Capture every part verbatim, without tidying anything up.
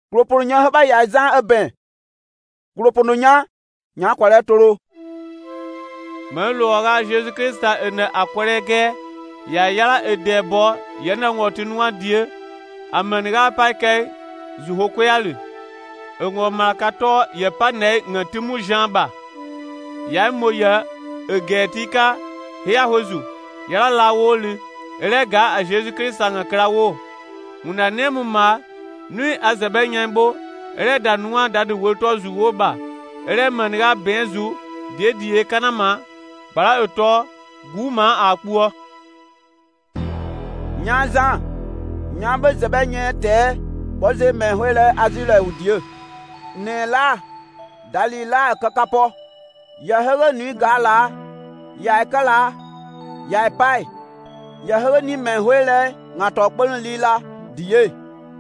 Kloponya heba ya zan eben. Kloponya nya kwale toro. Me loga Jésus Christ ene akwelege ya yala edebo yana ngoti nwa die ameniga paike zuhokoyalu ngo malakato ye pane ngatimu jamba ya moya egetika ya hozu yala lawoli elega a Jésus Christ ngakrawo una nemuma nui azebe nyambo ele danua dadu woto zuwoba ele meniga benzu die die kanama bara eto guma akpuo Nyaza nyambe zebe nye te boze mehwele azile udie ne la dalila kakapo ya hege ni gala ya kala ya pai ya hege ni mehwele ngato kpon lila die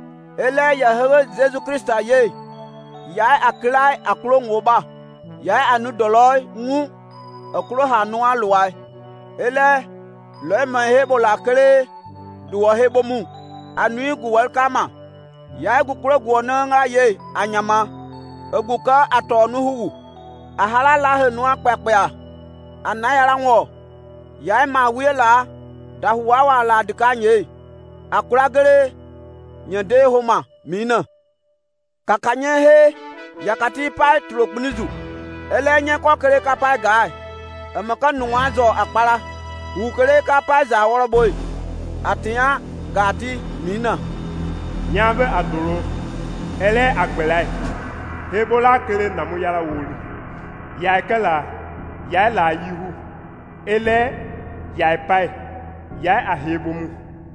ele ya hege Jésus Christ ye ya aklai aklo ngoba ya anu doloy ngu aklo hanu alwai ele le mahebo la kele duwa hebo mu anu gu welkama ya gu kro gu onanga ye anyama egu ka atonu hu ahala la henu apepea anayara nwo ya ma wiela da huwa wala dikanye akuragere nyede homa mina kakanye he yakati pai tropunizu elenye ko kere ka pai gai amaka nuwazo akpara wu kere ka pai za woroboy atia gati mina nyabe adoro ele agbelai hebola kere namu yara woli ya kala ya la yihu ele ya pai ya ahebomu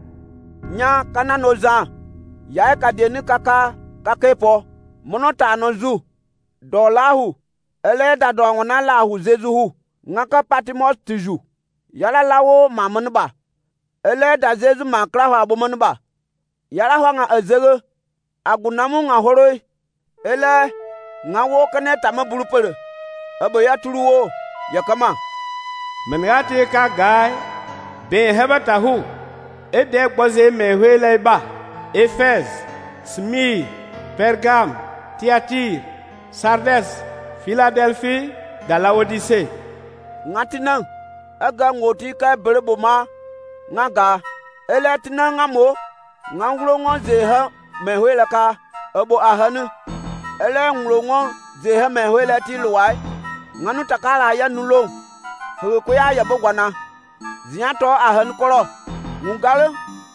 nya kana noza ya ka deni kaka kakepo monota nozu dolahu ele da dongona lahu zezuhu ngaka patimos tiju yala lawo mamunba ele da zezu makra ha bomunba yala hwanga azege agunamu nga horoi ele nga wo kane tama bulupere abo ya turuwo ya kama menati ka gai be hebata hu e de gboze mehwele ba Efes Smir Pergam Tiatir Sardes Philadelphie da Laodicée ngatina aga ngoti ka bereboma ngaga ele tina ngamo nganglo zeha mehwele ka abo ahanu ele nglo zeha mehwele ti luwai nganu takala ya nulo ko ya ya bogwana ziato ahanu koro ngale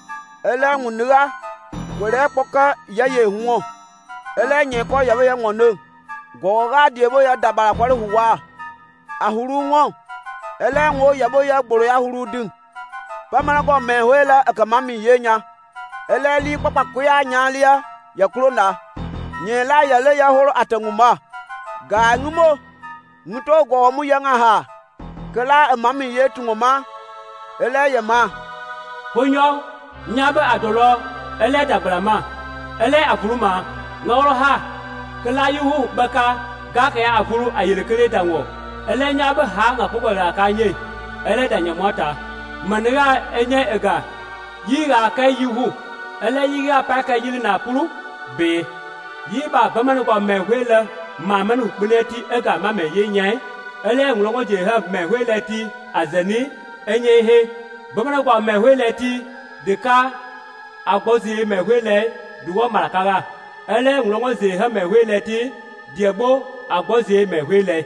ele ngunuga were poka ya ye huo ele nye ko ya ya ngono goga diebo ya dabara kwale huwa ahuru ngo ele ngo ya bo ya gboro ya huru din pamara go mehwela akamami yenya ele li papa ko ya nyalia ya kulona nyela ya le ya horo atanguma ga ngumo muto go mu yanga ha kala amami yetu ngoma ele ya ma honyo nyabe adoro ele dabrama ele afuruma ngoro ha kala yuhu baka ga ka ya afuru ayirkere danwo ele nyabe ha nga pogora kanye ele danya mota maniga enye ega yiga ka yuhu ele yiga pa ka yili na puru be yiba bamanu ko mehwela mamanu kuleti ega mame yenye ele ngulongo je ha mehweleti azani enye he bamanu ko mehweleti deka agbozi mehwele duwo marakaga ele ngulongo je ha mehweleti diebo agbozi mehwele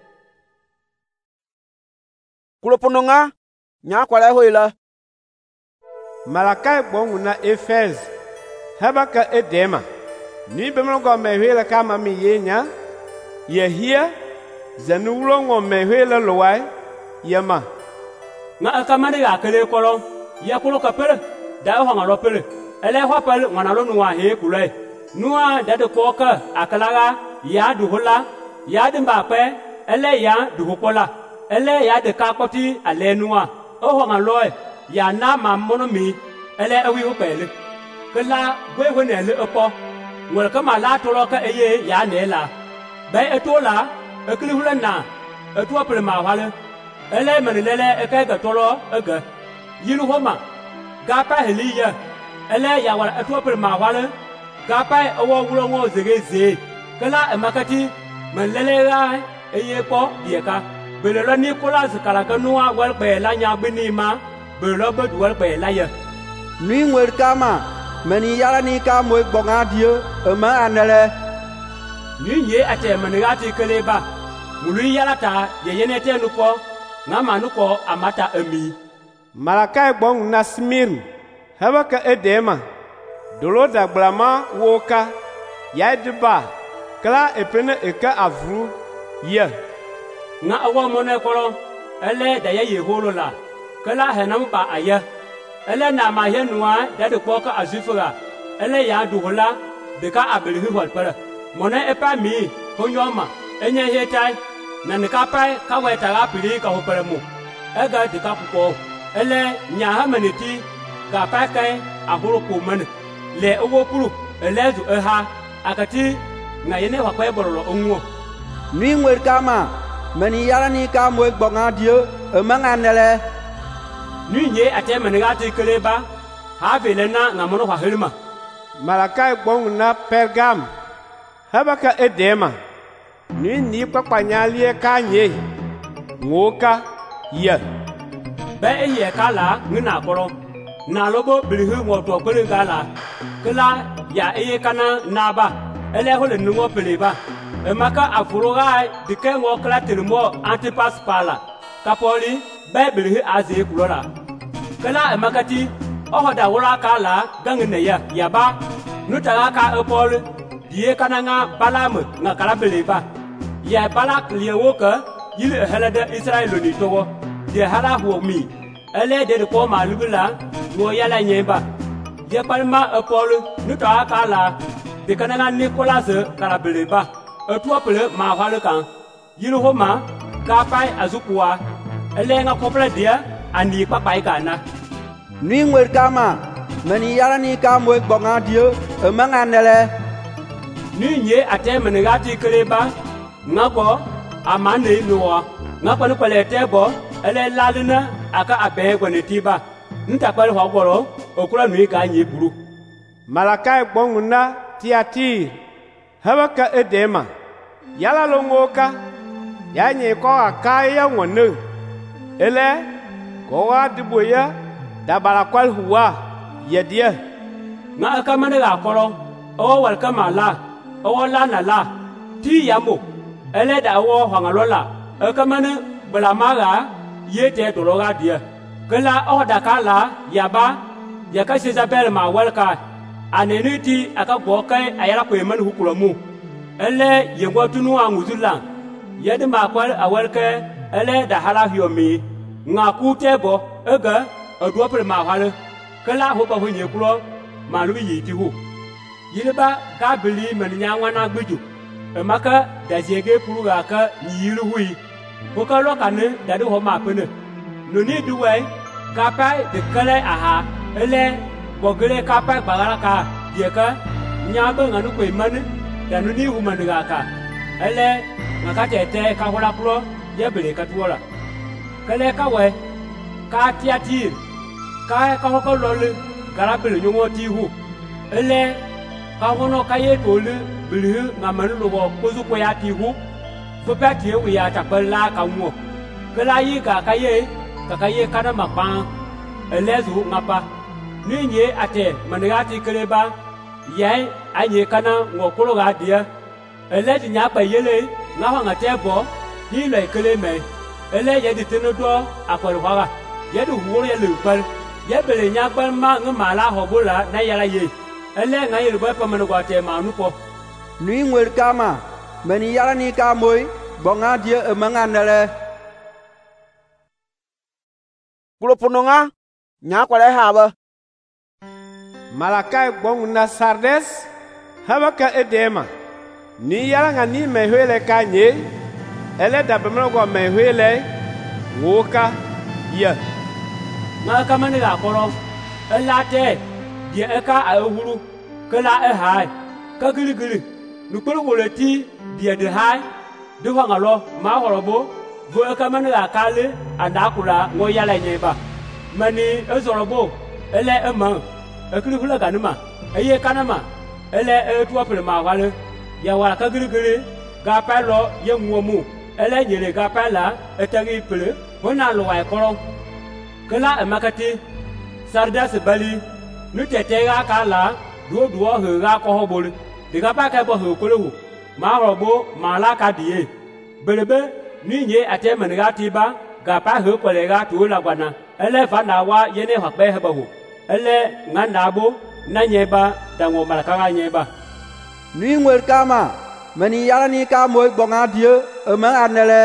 kulopononga nya kwala hoila Malakai bonguna Efes habaka edema ni bemlogo mehwele kama mi yenya yehia zanulongo mehwele lowai yama nga akamani ga kele kolo ya kolo kapere da ho ngalo pere ele ho pele ngana lo nuwa he kulai nuwa da de koka akalaga ya duhola ya de mbape ele ya duhokola ele ya de kakoti ale nuwa o ho ngalo ya na mamono mi ele awi o pele kala gwe wona le opo ngol kama la tolo ka eye ya ne la bai etola ekli hulana eto pele ma wale ele menelele eke ga tolo ege yilu homa ga pa heliya ele ya wala eto pele ma wale gapai awo wulo ngo zege ze kala emakati manlelega eye po dieka belelo Nicolas kala kanua wal pe la nya binima belelo bed wal pe la ya nui ngwer kama meni yala ni ka moy bonga Dieu e ma anele ni ye ate manigati keleba mulu yala ta ye yenete nuko na manuko amata emi Malakai gbong na Smir habaka edema dolo da glama woka yadba kala epene eka avru ye na awo mone koro ele da ye yeholo la kala henam ba aya ele na ma ye nuwa da de koka azufura ele ya duhola de ka abelhi hol para mone epa mi honyoma enye hetai na nika pai ka weta ga pili ka ho para mu ega de ka ko ele nya ha maniti ga pai kai ahuru ko man le owo puru ele zu eha akati na yene wa kwe bororo onwo nui ngwer kama meni yala ni ka moy bonga Dieu e ma anele ni nye ate manigati keleba ha velena ngamono wa helma Malakai gbong na Pergam habaka edema ni ni pakpanyalie ka nye ngoka ye be eye kala ngina koro na lobo bilhu ngoto kwele gala kala ya eye kana naba ele hole nuwo peleba emaka afuruga dike ngo kala termo antipas pala kapoli be bilhu aze kulora kala emakati ohoda wura kala gangne ya yaba nutaga ka epol die kana nga balam nga kala beleba ya balak liewoka yile helada Israel ni togo de hala huomi ele de ko malubula wo yala nyeba ye palma epol nutaga kala de kana nga Nicolas kala beleba etuopele ma hwale kan yile homa ka pai azukua ele nga kopla dia ani papai kana nui ngwer kama meni yala ni ka moy bonga Dieu e ma anele ni nye ate manigati keleba ngako amane nuwa ngako ni kwale tebo ele lalina aka abe gwene tiba nta kwale hogoro okura nui ka nyi buru Malakai gbong na Tiatir habaka edema yala longoka ya nye ko akaya wonu ele ko wa diboya da balakwal huwa yedia na aka maniga koro o wal kamala o la na la ti yamo ele da wo hangalola aka mani blamaga yete dologa dia kala o da kala yaba yaka Isabel ma walka aneniti aka gokai ayala ko man hukulamu ele yengo tunu anguzula yede ma kwal awalka ele da hala hiomi nga kutebo ega aduapre ma hale kala ho ba ho nyekulo malu yiti hu yilba gabili man nyangwa na gbeju emaka da jege puruga ka nyiru hui ko ka lo kane da do ho ma pene no ni duwe ka pa de kale aha ele bogere ka pa bagara ka yeka nyaba nganu ko imane da no ni hu maniga ka ele ngaka tete ka hola pro yebele ka tuola kale ka we ka Tiatir ka ka ho ko lole gara bele nyongo ti hu ele ka hono ka ye tole bilhu ngamanu lobo kozu ko ya ti hu fo pa ti wi ya ta bala ka mo kala yi ka ka ye ka ka ye kana mapa ele zu ngapa ni nye ate manigati keleba yai anye kana ngokolo ga dia ele ti nya pa yele na ho ngate bo ni le kele me ele ye di tinu do akor hwaga ye du huru ye le pal ye bele nya pal ma ngmala hobola na yala ye ele nga ye bo pa manu kwa te ma nu po nui ngwer kama meni yala ni ka moy bonga Dieu e ma anele kulopunonga nya kwale haba Malakai gbong na Sardes habaka edema ni yala nga ni mehwele ka nye ele da bemro go mehwele woka ye na ka mani ga koro elate die eka a ehuru kala e hai ka gili gili nu pere woleti die de hai de ho ngalo ma horobo go eka mani ga kale andakura ngo yala nyeba mani ezorobo ele ema ekiri hula ganuma eye kanama ele e tuo pele ma wale ya wala ka girigiri ga pa lo ye muomu ele nyele ga pa la etagi pele hona lo wa koro kala emakati sardas bali nu tete ga kala duo duo he ga ko hobole de ga pa ka bo he kolo ma robo ma la ka die belebe ni nye ate menga tiba ga pa he kole ga tu la gwana ele va na wa yene ha be he bahu ele ngana bo na nyeba dango malaka ga nyeba ni ngwer kama mani yala ni ka moy bonga die e ma anele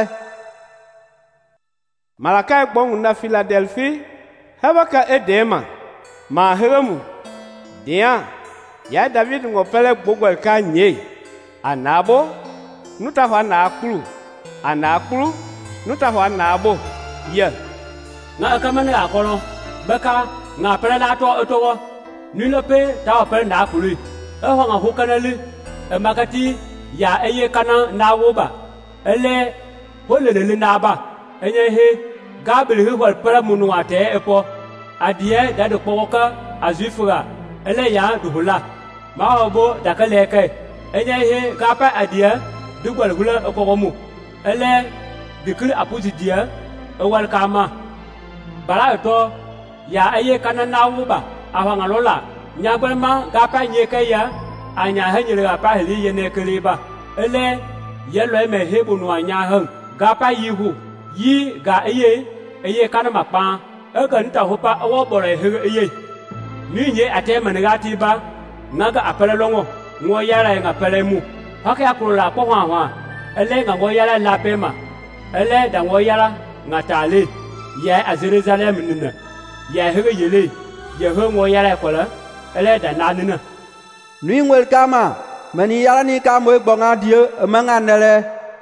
malaka gbong na Philadelphie habaka edema ma heremu dia ya David ngopele gbogol ka nye anabo nuta fa na akulu anakulu nuta fa na abo ye na akamane akoro beka na pele na to otowo ni lope ta pele na akulu e ho nga hokanali e makati ya eye kana na woba ele holele na ba enye he gabriel he hol pele munu ate epo adie da de poka azifura ele ya duhula ma obo dakaleke enye he gapa adie dugwal hula ekogomu ele dikri apuzi dia ewal kama bala to ya eye kana na woba ahanga lola nyagwema gapa nyeke ya anya hanyere gapa heli yene keliba ele yelo eme hebu no anya han gapa yihu yi ga eye eye kana makpa ega nta hopa awo bore he eye ni nye ate manigati ba naga apele longo ngo yara nga pele mu haka yakula ko hwa hwa ele nga ngo yara la pema ele da ngo yara nga tale ya Jerusalem nina ya he yele ya he ngo yara kola ele da nanina ni ngwer kama mani yala ni ka moy bonga die e ma anele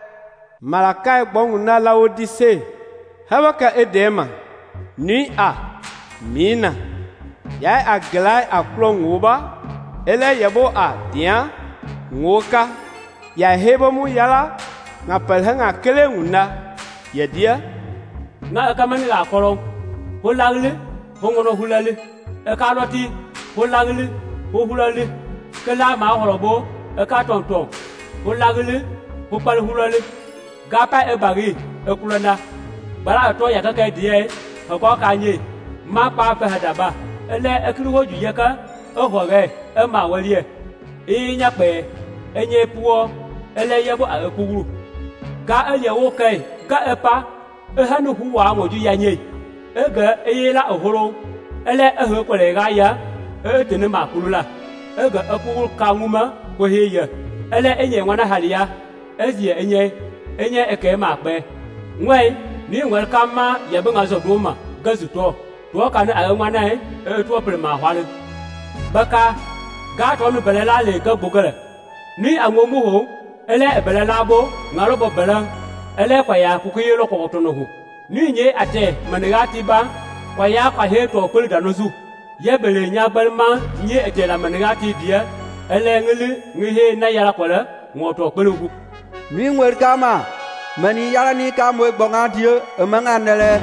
malaka gbong na Laodicea habaka edema ni a mina ya aglai aklong uba ele yabo a dia ngoka ya hebo mu yala nga pelhanga kele nguna ya dia na akamani la koro holagle hongono hulale e ka loti holagle ho hulale kala ma horobo e ka tonton holagle ho pal hulale gapa e bagi e kulana bala to ya ka ka die ko ka nye ma pa fa hadaba ele ekru ho juyeka o hore e ma walie e nya pe enye puo ele yebo a ekuru ka ele wo kai ka epa e hanu hu wa mo ju ya nye e ga e la ohoro ele e ho kwere ga ya e tene ma kurula e ga ekuru ka nguma ko heye ele enye nwana halia ezie enye enye eke ma pe nwe ni nwer kama yebe ngazo doma gazuto to kana a nwana e to pre ma hwale baka ga to no belela le ga bogale ni anwomu ho ele ebelela bo ngaro bo bela ele kwa ya kukuye lo ko to no ho ni nye ate manigati ba kwa ya kwa he to pele danozu ye bele nya balma nye ete la manigati dia ele ngili ngihe na yala kwala ngoto pele gu ni ngwer kama mani yala ni ka moy bonga die e ma anele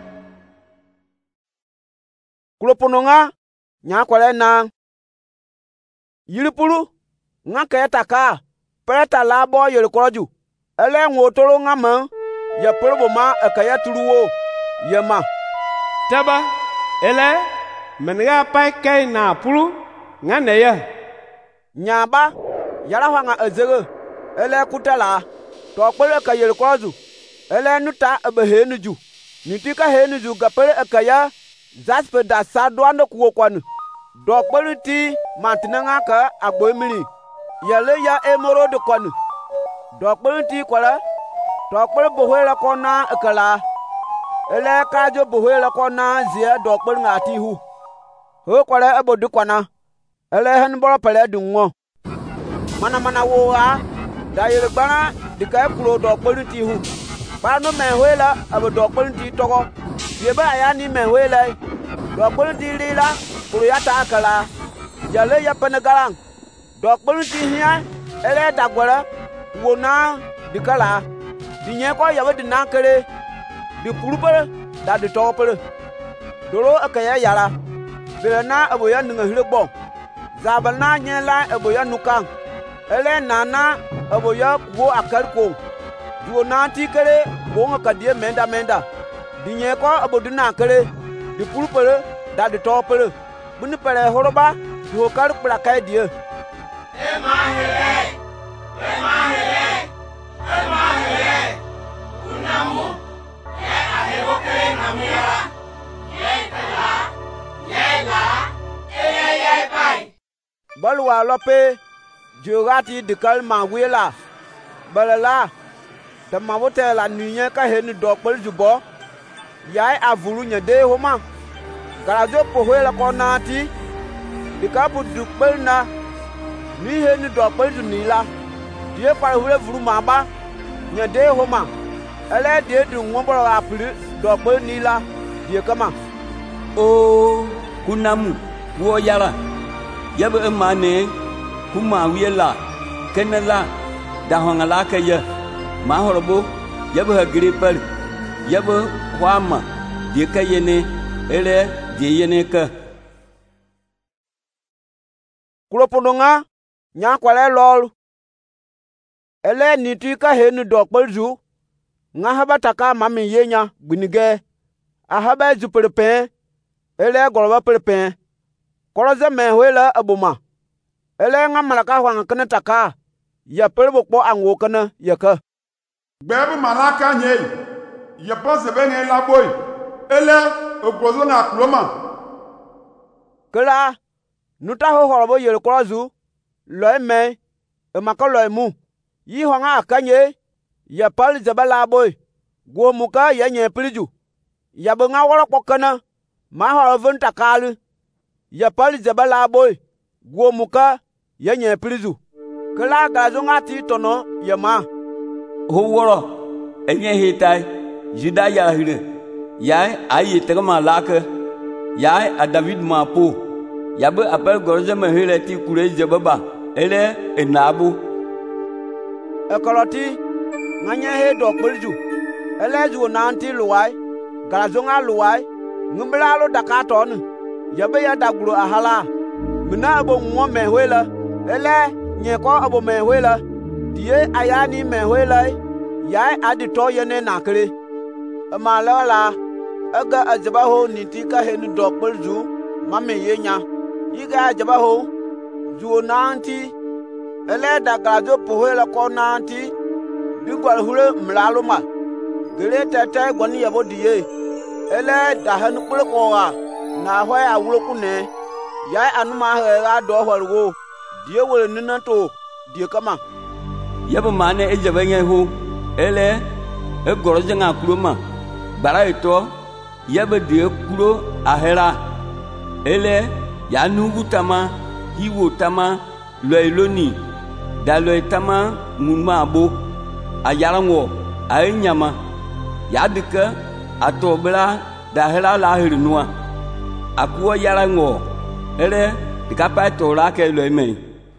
kulopononga nya kwale na yiripulu nga keta ka preta labo yel kroju ele ngotoro nga ma ya probo ma akaya turuwo yema taba ele menga pai kai na pulu nga ne ya nyaba yala hwanga azege ele kutala to kwele ka yel kroju ele nuta abehenuju nitika henuju gapele akaya zaspe da sadwando kuwo kwanu do kweliti mantinanga ka agboemiri yele ya emoro de kwanu do kweliti kwala do kwel bohwela kona akala ele kajo bohwela kona zia do kwel ngati hu ho kwala abodu kwana ele hen boro pele dunwo mana mana wo a da yele gbara dika kuro do kweliti hu ba no menhwela abodo kweliti togo yeba ya ni menhwela do kweliti lila kuro ya ta akala yale ya penegalang do kweliti hia ele dagwara wona dikala dinye ko yawe dinankere di purupere da di topere doro akaya yara bele na aboya ninga hiregbo Zabana nye la eboya nukang. Ele nana eboya kuo akarko. Duo nanti kere bonga kadie menda menda. Dinye ko aboduna kere. Di pulpere da di topere. Buni pere horoba duo kar prakai die. Emahele. Emahele. Emahele. Unamu. Ye ahewoke namia. Ye kala. Ye la. Ye ye pai. Balwa lope. Jurati dikal mawela. Balala. Ta mawote la nuye ka heni dokpel jubo. Yai avulu nyade homa. Garajo pohwela konati. Dikapu dukpel na. Ni heni dokpel junila. Die parhule vuru maba. Nyade homa. Ele die du ngombolo apli dokpel nila. Die kama. O kunamu wo yala. Yabe emane kuma wiela kenela da hongala kaya. Mahorobo yabe hagripal yabe wama dika yene ele diene ka kuropononga nya kwale lol ele nitu ka henu dokpelju nga habataka mami yenya gbinige ahaba ju perpe ele goroba perpe koroze mehwela abuma ele nga malaka hwanga kana taka ya perbo kpo anwo kana yaka Gbebe malaka nye, ye pense benye la boy. Ele ogbozo na kloma. Kela nuta ho horobo yele krozu loy me e makoloy mu yi honga akanye ya pal zabala boy go muka ya nye priju ya bunga woro pokana ma horo vunta kalu ya pal zabala boy go muka ya nye priju kela gazo ngati tono ya ma howoro enye hitai juda ya hire yai ayi tegma laka yai a David ma po yabe apel gorze me hire ti kure jebaba ele enabu ekoloti nganya he dokpelju ele ju nanti luwai galazonga luwai ngumbla lo dakaton yabe ya daguro ahala mina abo nwo mehwela ele nyeko abo mehwela die ayani mehwela yai adito yene nakre amalola aga ajabaho nitika henu dokpelju mame yenya yiga ajabaho ju nanti ele dagarajo pohela ko nanti digwal hure mlaluma gere tete gwani yabo die ele dahan kulkowa na hwa awulo kune yai anuma hera do hwargo die wole ninato die kama yabo mane ejabanya hu ele e goroje nga kuloma bara ito yabe de kulo ahera ele ya nugu tama hiwo tama loiloni da loitama munma abo ayarango aynyama yadika atobla da hera la hirnua akuwa yarango ele dikapa tola ke loime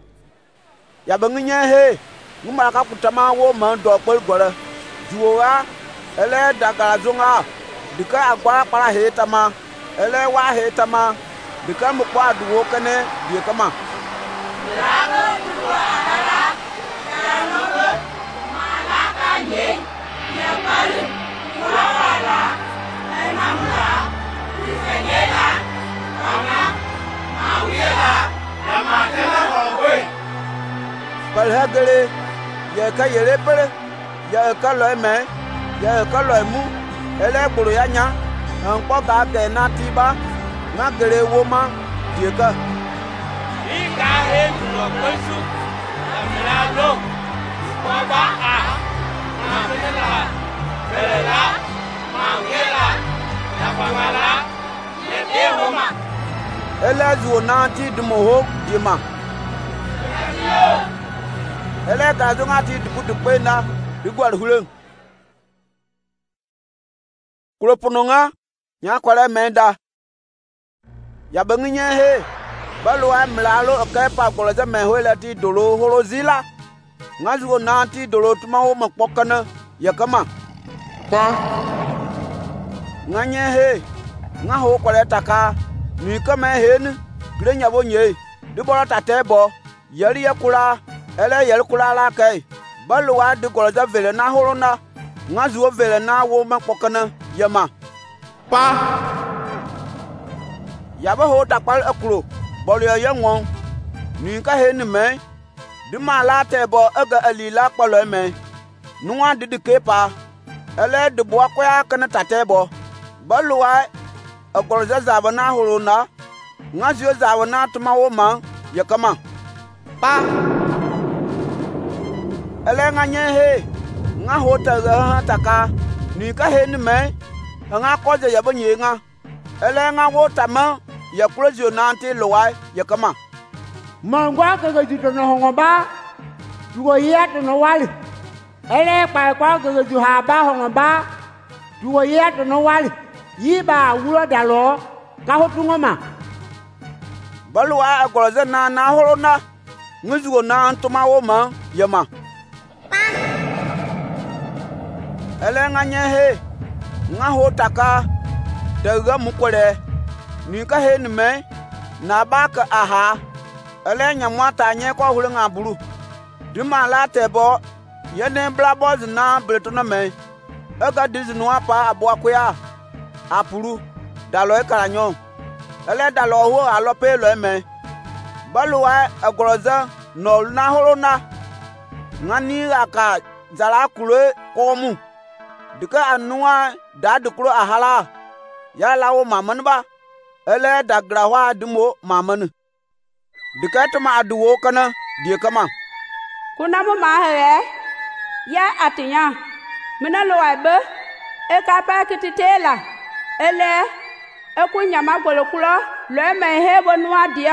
ya banginya he nguma ka kutama wo man do pol gore juwa ele daga zonga dika agwa para hetama ele wa hetama dika mu kwa duwo kane die kama Lago duwa ala yanobe malaka nye nyapale wala enamla ifenyela kama mawiela yamatela kowe palhagere ye ka yele pere ye ka lo me ye ka lo mu ele gboro ya nya npo ga ke na tiba na gere wo ma die ka Ika he lo kwesu amlalo baba a amela bela mangela la bangala le dehoma ele zu na ti dumo di ma ele ka zo ngati dupu dupe na digwar hulen kulopununga nya kwale menda ya banginye he balu amlalo kepa goloza mehwela ti dolo horozila ngazu nanti dolo tuma wo makpokana ya kama Pa. nganye he nga ho kwale taka ni kama he ni grenya bonye de bora tate bo yeri ye kula ele yel kula la kai baluwa de goloza vele na horona ngazu vele na wo ma pokana yema pa yaba ho takpal akro bolyo ye ngon ni ka he ni me de mala te bo aga alila kpalo me nuwa de de kepa ele de bo akwa kana tate bo baluwa agoloza zabana horona ngazu zabana tuma wo ma ye kama pa ele nga nye he nga hota ga taka ni ka he ni me nga ko je ya bonye nga ele nga wota ma ya klozio nanti lowa ya kama mangwa ka ga jito no hongo ba dugo ya to no wali ele pa kwa ga ga ju ha ba hongo ba dugo ya to no wali yi ba wulo dalo ka hotu ngoma balwa agoloze na na horona nguzugo na ntuma wo ma yema ele nga nye he nga ho taka daga mukwere ni ka he ni me na ba ka aha ele nya mwata nye ko hulu nga buru dima la tebo yene bla boz na bleto na me ega dizi no apa abo akoya apuru dalo e karanyo ele dalo ho alope lo me baluwa agoroza no na horona ngani aka zala kule komu dika anuwa da dukuro ahala ya lawo maman ba ele da grawa dumo maman dika tuma aduwo kana die kama kuna mo ma he ya atinya mina lo aibe e ka pa kititela ele e kunya magolo kulo lo me he bonwa dia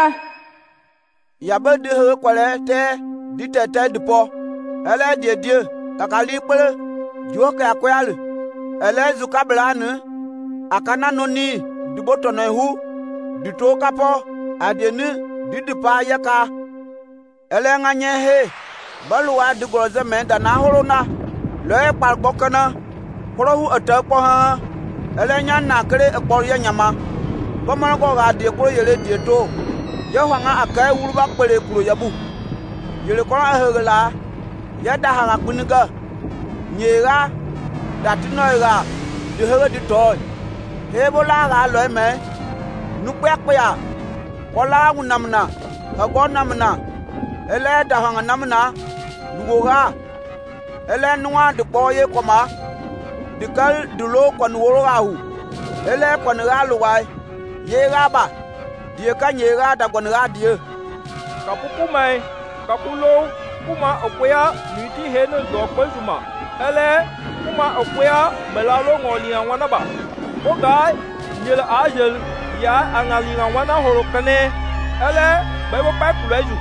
ya be de he kwale te di tete dipo ele die die takali pele juoke akwale ele zukablane akana noni diboto na hu dito kapo adieni didipa yaka ele nganye he baluwa digoroze menda na horona lo e palbokana korohu atapo ha ele nya na kere ekpor ye nyama bomana ko ga de ko yele de to ye hwanga akai wurba kpere kuro yabu yele ko ahegla ya da ha kuniga nyega datinoga de hege di toy hebola ga lo me nupekpya kola ngunamna agonamna ele da hanga namna lugoga ele nuwa de boye koma dikal dulo kon worogahu ele kon galuwai yega ba die ka nyega da kon ga die kapuku mai kapulo kuma okwea niti heno do kwezuma ele kuma okwea melalo ngoni anwana ba ogai nyela ajel ya angali anwana horokane ele bebo papuleju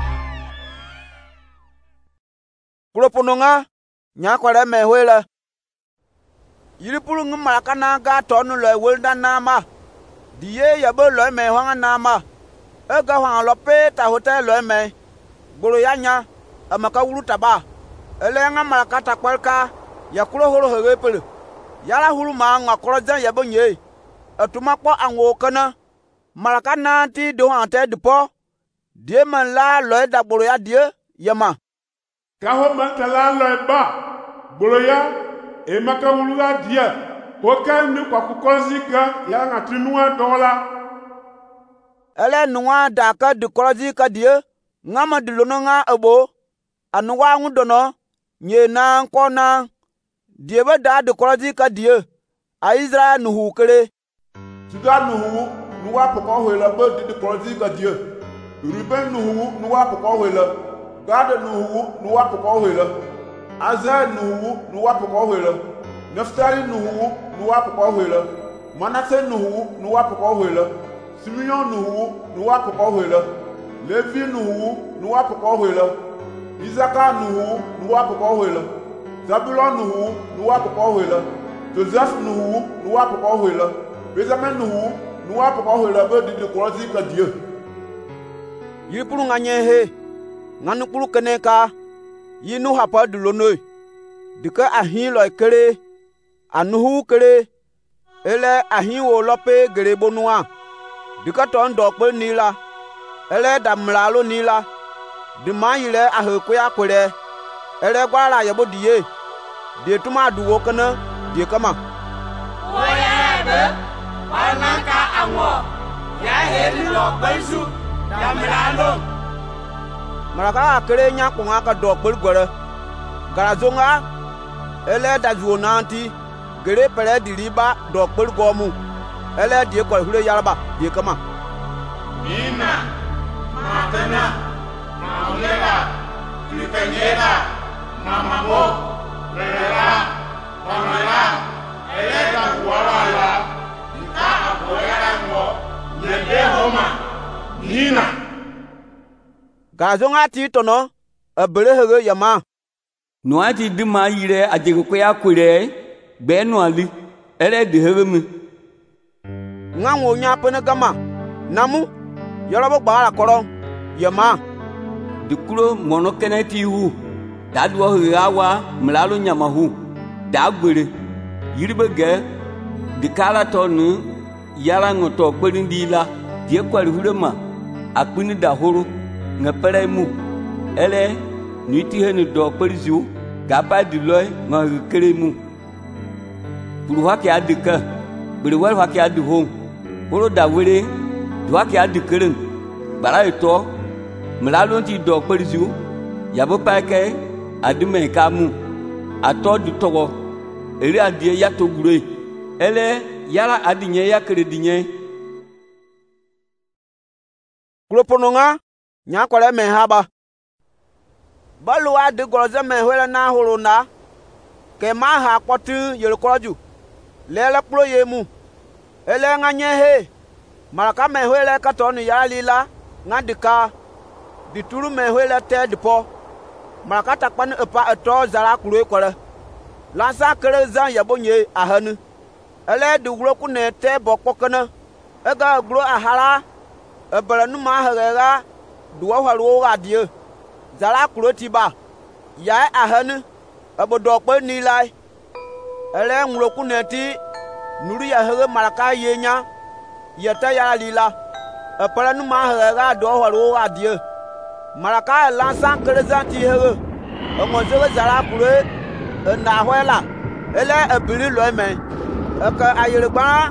kulopononga nya kware mehwela yiripulu ngma kana ga tonu le welda nama diye yabo lo me hwanga nama ega hwanga lo pe ta hotel lo me gboro yanya amaka wuru taba elenga malakata kwalka yakulo horo hegepele yala huru ma nga korojan yabo nye atuma kpo anwo kana malakana ti do ante dipo die man la lo da gboro ya die yama ka ho man tala lo ba gboro ya e maka wuru ga die ko kan ni kwa ku konzika ya nga tinua dola ele nuwa da ka di korozika die ngama dilono nga abo anuwa ngudono nye na nkona diebe da de korozi ka die a Israel nuhu kere tuda nuhu nuwa poko hoela be de korozi ka die Ruben nuhu nuwa poko hoela Gad nuhu nuwa poko hoela Azer nuhu nuwa poko hoela Naftali nuhu nuwa poko hoela Manasseh nuhu nuwa poko hoela Simeon nuhu nuwa poko hoela Levi nuhu nuwa poko hoela Isaka nuhu nuwa poko hoela Zabulon nuhu nuwa poko hoela Joseph nuhu nuwa poko hoela Benjamin nuhu nuwa poko hoela be de korozi ka die yipuru nganye he nganu puru kene ka yinu hapa dulono dika ahin lo kere anuhu kere ele ahin wo lope gere bonua dika ton do pe nila ele da mlalo ni la de mayile a he ko ya kwere ele gwara ya bodiye de tuma duwo kana de kama oya be wana ka anwo ya he lo gbezu da mlalo maraka kere nya ko nga ka do kpel gore garazonga ele da juo nanti gere pere diriba do kpel gomu ele die ko hure yaraba die kama Nina matena maunela tukenyela mamamo lera mamela ele da kuwala nta akoyala ngo yede homa Nina garazonga ti tono abere hege yama no ati di ma yire ajego ko ya kwere gbe no ali ele de hege mi nga wo nya pene gama namu yorobo gbara koro yama dikuro mono keneti hu dadwo hawa mlalo nyamahu dagbere yiribe ge dikala tonu yara ngoto kwerindila die kwari hurema akpini dahoro ngapere mu ele nuiti henu do kwerizu gapa diloy ngakere mu buru hake adika buru wal hake adho horo dawere duake adikeren bara eto mlalo ti do kwerizu yabo pake adume kamu ato du togo eri adie yato gure ele yara adinye yakere dinye klopononga nya kwere me haba balu adi goroze me hwele na huru na ke ma ha kpotu yerokoroju lele pro yemu ele nganye he maraka me hwele ka tonu yara lila ngadika dituru me hwele te dipo maraka takpan epa eto zara kuru kwere lansa kere zan yabonye ahanu ele dugro ku ne te bokpokana ega gro ahara ebere nu ma hagera duwa haru adie zara kuru tiba ya ahanu ebodo pe ni lai ele nwro ku ne ti nuru ya hege maraka yenya yeta ya lila epere nu ma hagera do haru adie maraka lansa kere zan ti hege omonzere zara kuru na hwela ele ebiri lo me eka ayeregba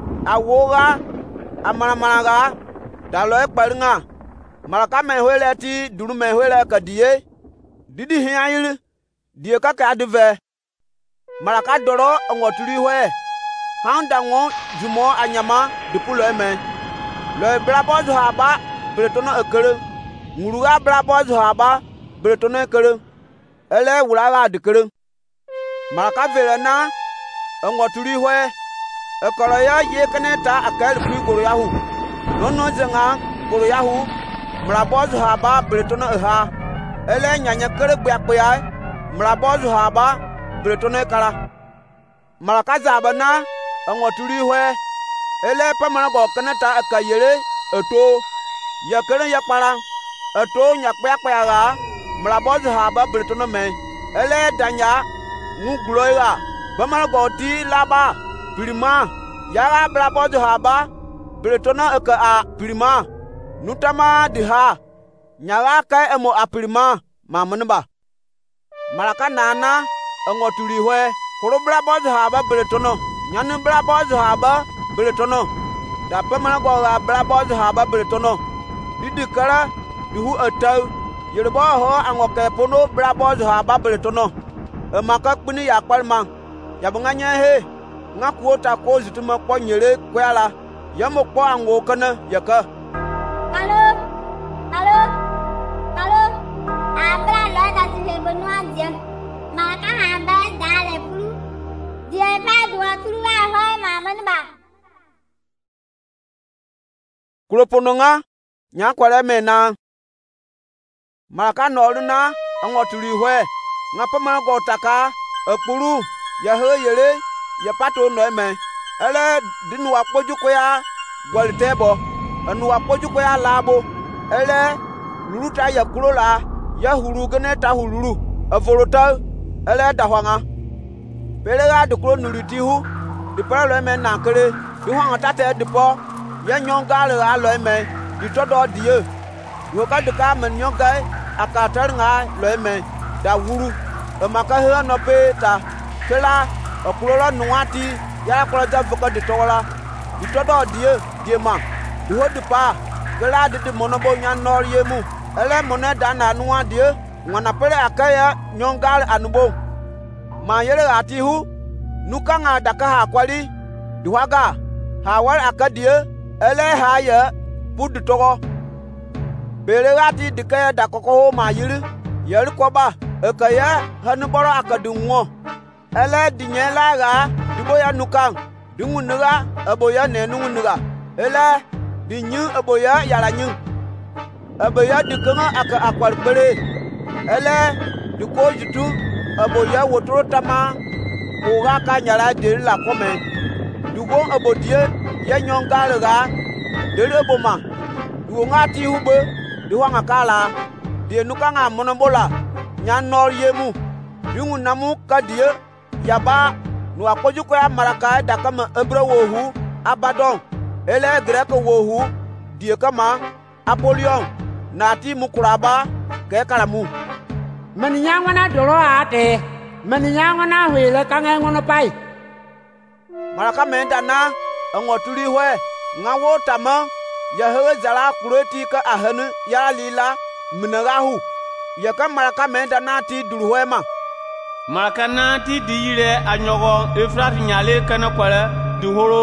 awoga amaramaraga dalo ekparinga maraka me hwele ti duru me hwele ka die didi hin ayiri die ka ka adve maraka doro ngoturi hwe handa ngo jumo anyama dipulo me lo braboz haba bretono ekere nguruga braboz haba bretono ekere ele wuraga dikere maraka verena ngoturi hwe ekoro ya ye keneta akal ku goro yahu nono zenga goro yahu mraboz haba bretono ha ele nyanya kere gbeagbe mraboz haba bretono kala maraka zabana ngoturi hwe ele pamana go keneta akayere eto ya kere ya para eto nyakpe akpa mraboz haba bretono me ele danya ngugloya bamana go ti laba prima yara brabod haba bretona eka a prima nutama diha nyara ka emo a prima mamunba maraka nana ngoturi hwe horo brabod haba bretono nyanu brabod haba bretono da pamana go ga brabod haba bretono didikara duhu ataw yerbo ho angoke pono brabod haba bretono maka kpini ya kpalma ya bunganya he nga kuota ko zituma ko nyere kwala ya mo ko ango kana yaka alo alo alo abra lo da ti bonu adie maka ha ba dale pru die pa do aturu wa ho mama ne ba kulopononga nya kwala mena maka noluna angoturi hwe ngapa mana go taka ekpuru ya he yere ya pato no me ele dinu wa poju ko ya goltebo anu wa poju ko ya labo ele luruta ya kurola ya huru gene ta hururu avorota ele dahwanga pelega de kro nuriti hu de palo me nankere de hwanga tate de po ya nyonga le alo me di todo die du ka de ka men nyon ga akatar nga lo me da wuru e maka he no pe ta kela okulo nuati ya ko da voka de tola di todo die die ma du ho de pa kela de de monobo nya nor yemu ele mona da na nuwa die ngwana pele akaya nyongal anubo ma yele ati hu nukanga daka ha kwali duwaga hawal akadie ele haya budu togo bere ati dikaya dakoko ma yiri yeri koba ekaya hanuboro akadunwo ele dinyela ga diboya nukang dungunura eboya nenungunura ele dinyu eboya yalanyu eboya dikanga aka akwal bere ele dikojitu eboya wotoro tama oga ka nyala de la kome dugo abodie ye nyongale ga dere boma dugo ngati hube duwa ngakala de nukanga monobola nya nor yemu dungu namu kadie yaba no akoju ko ya maraka da kama ebro wohu abadon ele greko wohu die kama apolion nati mukuraba ke kalamu mani nyangwana doro ate mani nyangwana hwele kange ngono pai maraka menda na ngotuli hwe ngawo tama ya hewe zala kureti ka ahanu ya lila minarahu ya ka maraka menda na ti duruwe ma maraka na ti diyire anyogo efrat nyale kana kwala du horo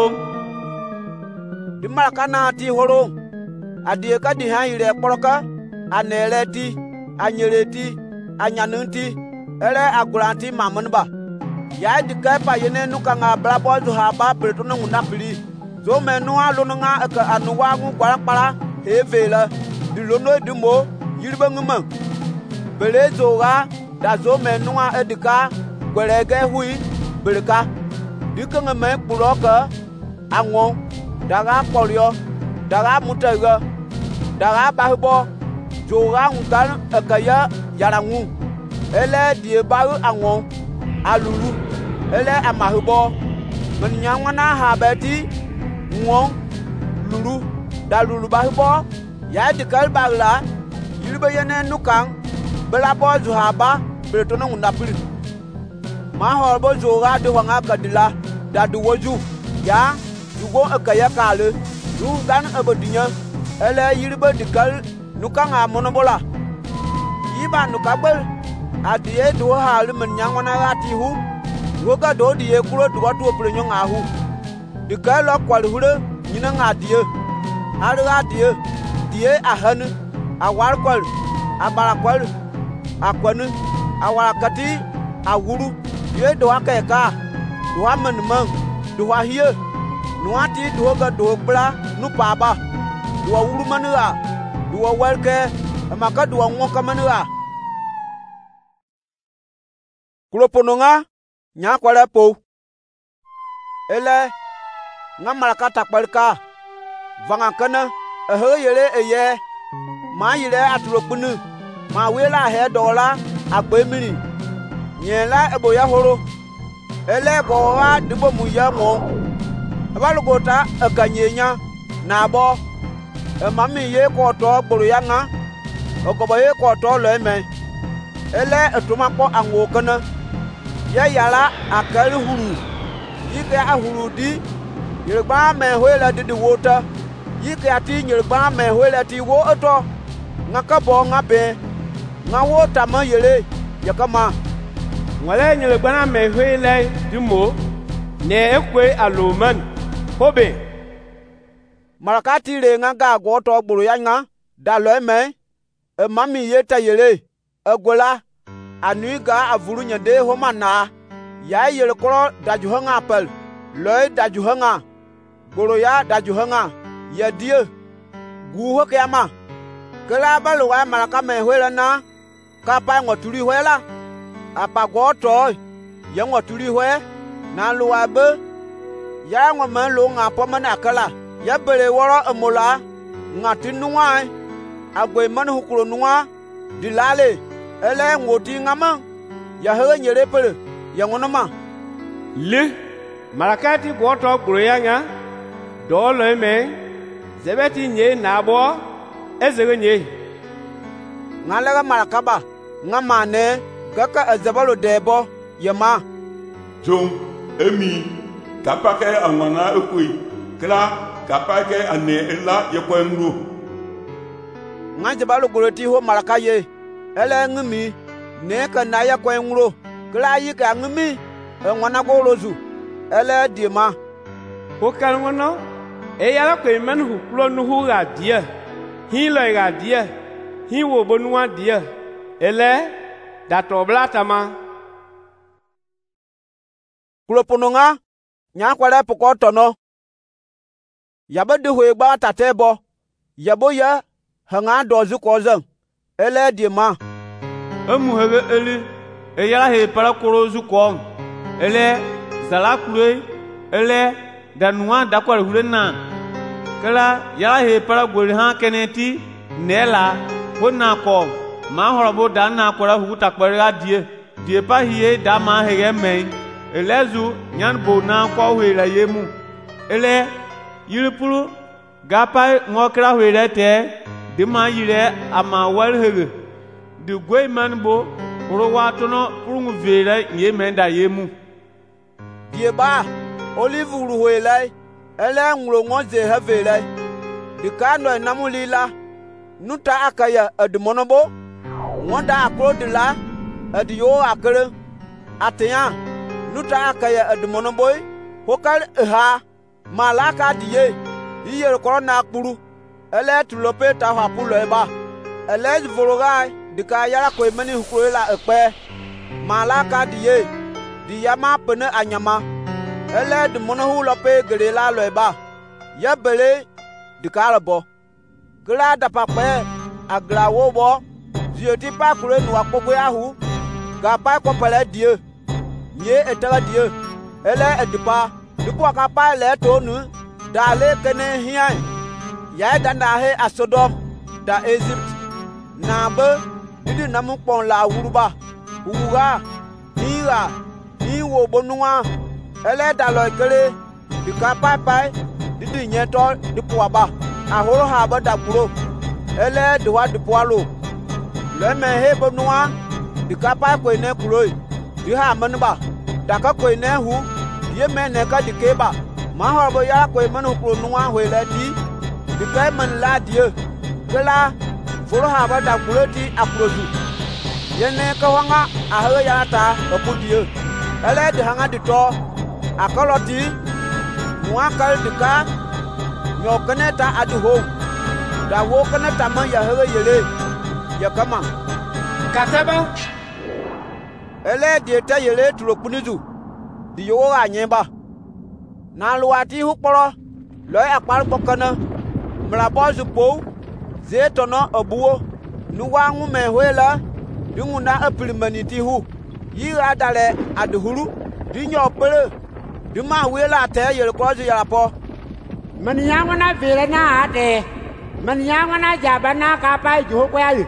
di maraka na ti horo adie ka di hayire poroka aneleti anyereti anyanunti ele aguranti mamunba ya di ka pa yene nukanga blabo zu haba pretuna ngunapili zo menu alunga aka anuwa ngu kwala evela di lono dimo yirba nguma belezo ga da zo menu edika gwerege hui beleka dikanga me puroka anwo daga polio daga mutaga daga bahbo joga ngal akaya yarangu ele die baru anwo alulu ele amahubo menyanwana habeti ngong lulu dalulu bahbo ya dikal bagla yirbe yene nukang belabo zuhaba beletono ngundapiri ma horbo zoga de wanga kadila dadu woju ya dugo akaya kale du gan abodinya ele yirbe dikal nukang amonobola yiba nukabel adie do halu menyanwana gati hu woga do die kuro do to prenyo ngahu dikal kwal hure nyina ngadie arga die die ahanu awar kwal abara kwal akwanu awakati awuru ye do akeka do amanman do ahie no ati do ga do bla nu paba do awuru manura do walke amaka do nwoka manura kulopononga nya kwala po ele nga malaka takbalka vanga kana ehe yele eye ma yele atulokunu ma wela he dola agbemiri nyela eboya horo ele bowa dibo muya mo abalugota akanyenya nabo e mami ye ko to gboro yanga ogobo ye ko to lo eme ele etuma ko anwo kana ya yala akari huru yike ahuru di yirba me hoela di di wota yike ati yirba me hoela ti wo oto ngaka bo ngabe nga wota ma yele yakama ngale yirba na me hoela di mo ne ekwe aluman hobe marakati re nga ga go to gburu ya nga da lo eme e mami yeta yele egola anuiga avuru nyande homana ya yele kro dajuhanga apel loy dajuhanga goro ya dajuhanga ya die guho kema kala balu wa maraka me hwela na kapa ngoturi hwela apa goto ya ngoturi hwe na luwa be ya ngoma lo nga pomana kala ya bere woro emola ngati nuwa agwe man hukuro nuwa dilale ele ngoti ngama ya he nyere pere ya ngonoma le marakati goto groyanga dolo me zebeti nye nabo ezere nye nga lega malakaba nga mane kaka azabalo debo yema jom emi kapake angwana ekui kla kapake ane ela yekwemru nga jabalo goloti ho malaka ye ele ngmi ne ka na yekwemru kla yi ka ngmi ngwana golozu ele diema ho kan ngono e yala ko men hu klo nu hu ga dia hi lo ga dia hi wo bonua dia ele da to blatama kulopononga nya kwale poko tono yabe de hoe gba tatebo yabo ya hanga dozu kozan ele diema emu hege eli e yala he para korozu kom ele zala kure ele danua dakwar hulena kala yala he para gori ha keneti nela hona kom ma horobo dan na kwara hu takpara die die pa hiye da ma hege men elezu nyan bo na kwa hwela yemu ele yiripuru gapa ngokra hwela te de ma yire ama wal hege de gwe man bo ro watono purungu vela yemenda yemu die ba olive ru hwela ele ngro ngoze hevela de kano namulila nuta akaya admonobo ngonda akrodila adiyo akere atya nuta akaya admonoboy hokal ha malaka diye iyer korona akpuru ele tulope ta hapulo eba ele vorogai dika yara ko meni hukuela epe malaka diye diyama pene anyama ele de monohu lope gerela lo eba ya bele dika labo gra dapa pe agrawo bo zioti pa kure nu akpogbo yahu ga pa ko pele die ye etara die ele edipa dipo ka pa le tonu dale kene hian ya danda he asodom da Egypt na be didi namu pon la wuruba uwa ira iwo bonua ele dalo kere dika pa pa didi nyeto dipo aba ahoro ha ba da kuro ele diwa dipo alo le me he bonua dika pa ko ne kuro di ha manba daka ko ne hu ye me ne ka dikeba ma ho bo ya ko manu kuro nuwa hwele di dika man la die kala foro ha ba da kuro ti akrozu ye ne ka wanga a ha ya ta opudie ele di hanga di to akoloti nuwa kal dika nyo kaneta adi ho da wo kaneta man ya ha yele ya kama kataba ele die ta yele tulopunizu di yo anyeba na luati hukporo lo akpar bokana mlabozu po zetono obuo nuwa ngu mehwela dinguna apilimaniti hu yira dale adhuru dinyo pere dima wela te yele kozu yalapo man yango na vile na ate man yango na jabana kapa ju kwali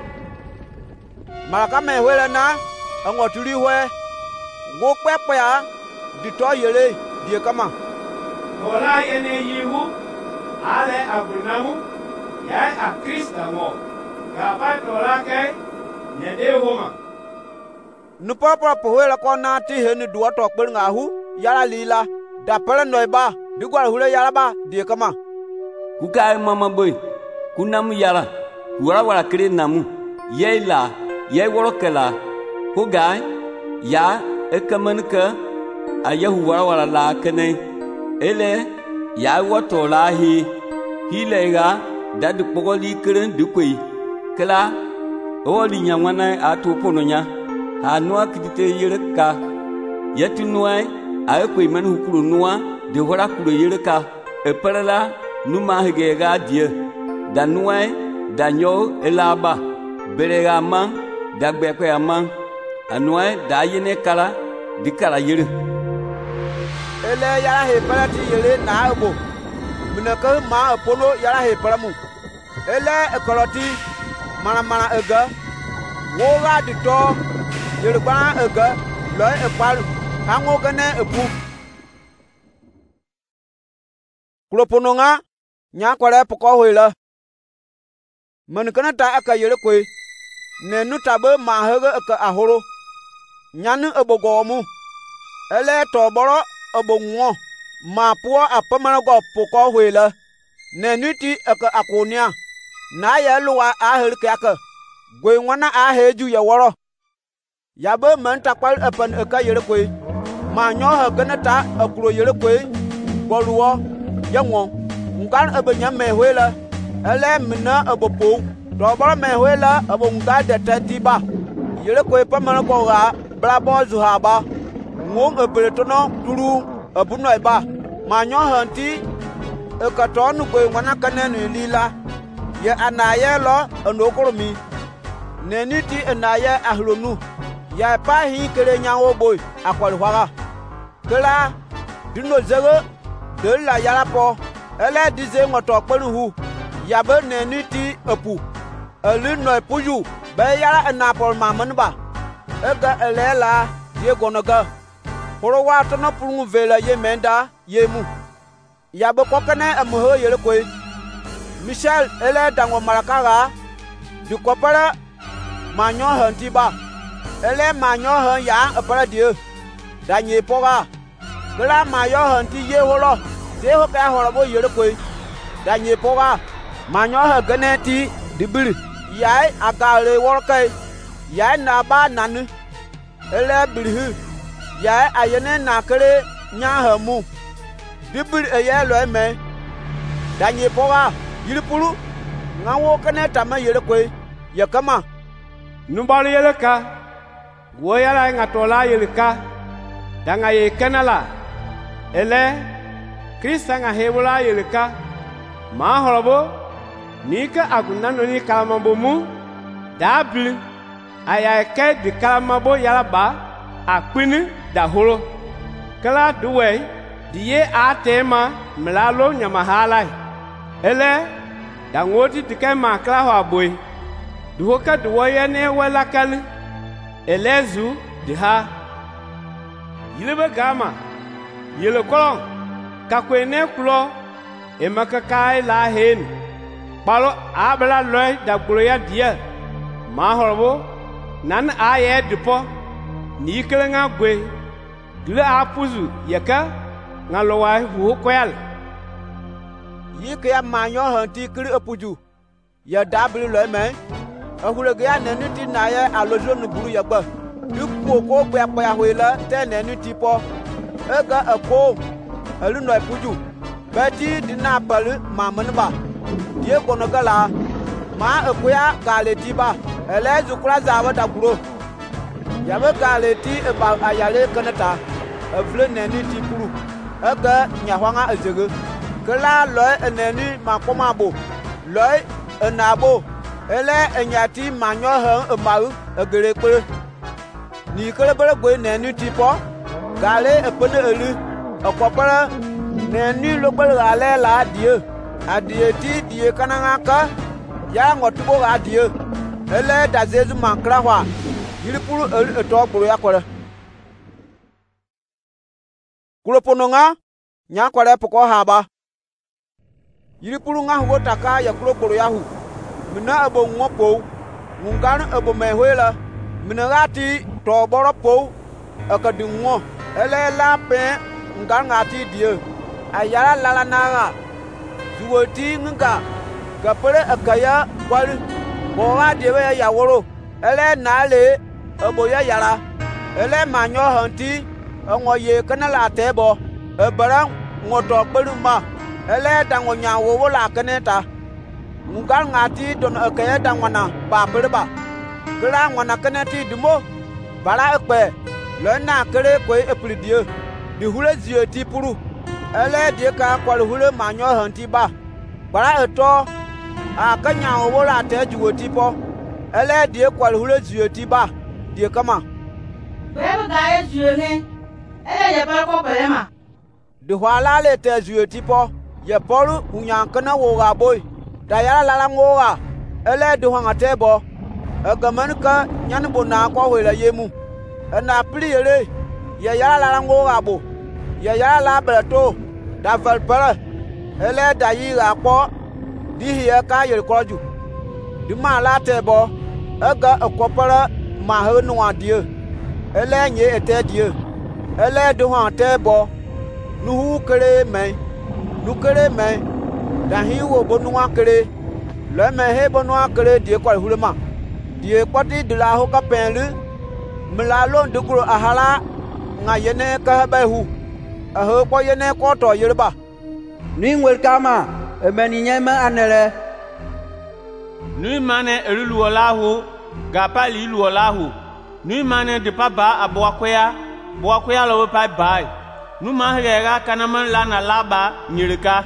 malaka mehwela na angotuli hwe go pepe ya dito yele die kama ola yene yihu ale abunamu ya a Krista mo kapa tola ke ne de homa nu papa pohwela ko na ti he ni duwa to kper ngahu yala lila da pele noiba digwal hule yala ba die kama kukai mama boy kunamu yala wala wala kire namu yela yai worokela kugai ya ekamanka ayahu wala wala la kene ele ya woto la hi hilega dad pogoli keren dukui kala oli nyangwana atu pononya anwa kidite yireka yetu nuai ay koy man hukuru nuwa de wara kuro yireka eperla numa hegega die da nuai da nyo elaba berega man da gbekwe man anuai da yene kala dikala yire ele yara he parati yele na abo minaka ma apono yara he paramu ele ekoloti mana mana ega woga dito yerba ega lo epalu hango gane epu kulopononga nya kware poko hoila man kana ta aka yele koi ne nu tabe ma hege ke ahoro nyanu ebogomu ele to boro obonwo ma po apamana go poko hwele ne nuti eke akonia na ye luwa a herke aka gwe ngwana a heju ye woro yabe man takwal epan eka yere kwe ma nyo ha ganata akuro yere kwe boluwo yanwo ngan ebenya me hwele ele mina ebopo do boro me hwele ebonga de tatiba yere kwe pamana go ga brabo zuhaba ngong ebretono turu abuno eba ma nyo hanti ekatonu kwe ngwana kanenu lila ye anaye lo onokoromi neniti enaye ahlonu ya pa hi kere nyawo boy akwal hwaga kala dino zego de la yara po ele dize ngoto pelu hu ya be neniti epu elu no epuju be yara enapol mamanba ega elela ye gonoga poro wa tono pulungu vela ye menda ye mu ya be kokane amuho yele kwe Michel ele dango marakaga du kopara manyo hantiba ele manyo han ya apara die danye poga gla mayo hanti ye holo se ho ka holo bo yele kwe danye poga manyo ha ganeti dibiri yai agale workai yai na ba nanu ele bilhu yai ayene na kere nya hamu dibiri eye lo eme danye poga yiripulu ngawo kane tama yele kwe yakama numbali yele ka wo yala ngatola yele ka danga ye kanala ele krista nga hebula yele ka ma holobo nika agunano ni kalamabo mu dabli aya ke di kalamabo yala ba akpini da holo kala duwe diye atema mlalo nyamahalai ele dangoti dikai makla ho aboy duhoka duwoye ne wala kal elezu diha yilebe gama yele kolon kakwene kulo e makakai la hen balo abla loy da gloya dia ma horbo nan aye dipo ni kelenga gwe dule apuzu yaka ngalowa hu koyal yike ya manyo hanti kiri epuju ya dabli lo me ahulege ya nenuti na ye alojo nu buru ya gba duko ko gbe apa ya hwela te nenuti po ega eko elu no epuju beti dina balu mamanba die kono gala ma eko ya galeti ba elezu kura zawa da buru ya be galeti e ba ayale kanata evle nenuti buru ega nyahwanga ezege kala loy eneni makomabo loy enabo ele enyati manyo han emau egerekpe ni kelebere gwe neni tipo gale epene elu okopara neni logbele gale la die adie ti die kananga ka ya ngotubo adie ele dazezu mankra hwa yiripuru elu eto gburu yakore kulopononga nyakware poko haba yiripuru nga hugo taka ya kulo koro yahu mina abo ngopo ngungan abo mehwela mina gati to boro po akadinwo ele la pe ngan ngati die ayara lala naga zuwoti nga kapere akaya kwali bowa dewe ya woro ele nale abo ya yara ele manyo hanti onwo ye kanala tebo ebara ngoto peluma ele dango nyawo wola kaneta ngal ngati don akaya dangwana ba berba kala ngwana kaneti dimo bala ekpe le na kere kwe epridie di hule zie ti puru ele die ka kwal hule manyo hanti ba bala eto akanya wola te juwo ti po ele die kwal hule zie ti ba die kama bebe ga ye zie ni ele ye ba ko pelema di hwala le te zie ti po ye polu unyankana wo ga boy da yala lala ngoga ele di hwanga tebo agaman ka nyan bo na ko wela yemu na pliere ye yala lala ngoga bo ye yala la breto da valpara ele da yi ga po di hiya ka yel koju di ma la tebo ega ekopara ma he noa Dieu ele nye était Dieu ele de han te bo nu hu kere men nu kere men da hi wo bo noa kere le me he bo noa kere Dieu ko hulema Dieu poti de la ho ka penlu mla lo ndugro ahala nga yene ka ba hu a ho po yene ko to yerba ni wel kama emeni nyema anele Nui mane eliluo lahu, gapa li luo lahu. Nui mane de pa ba aboakwea, boakwea lo pa bai. Nu mahega kanaman la na laba nyirika.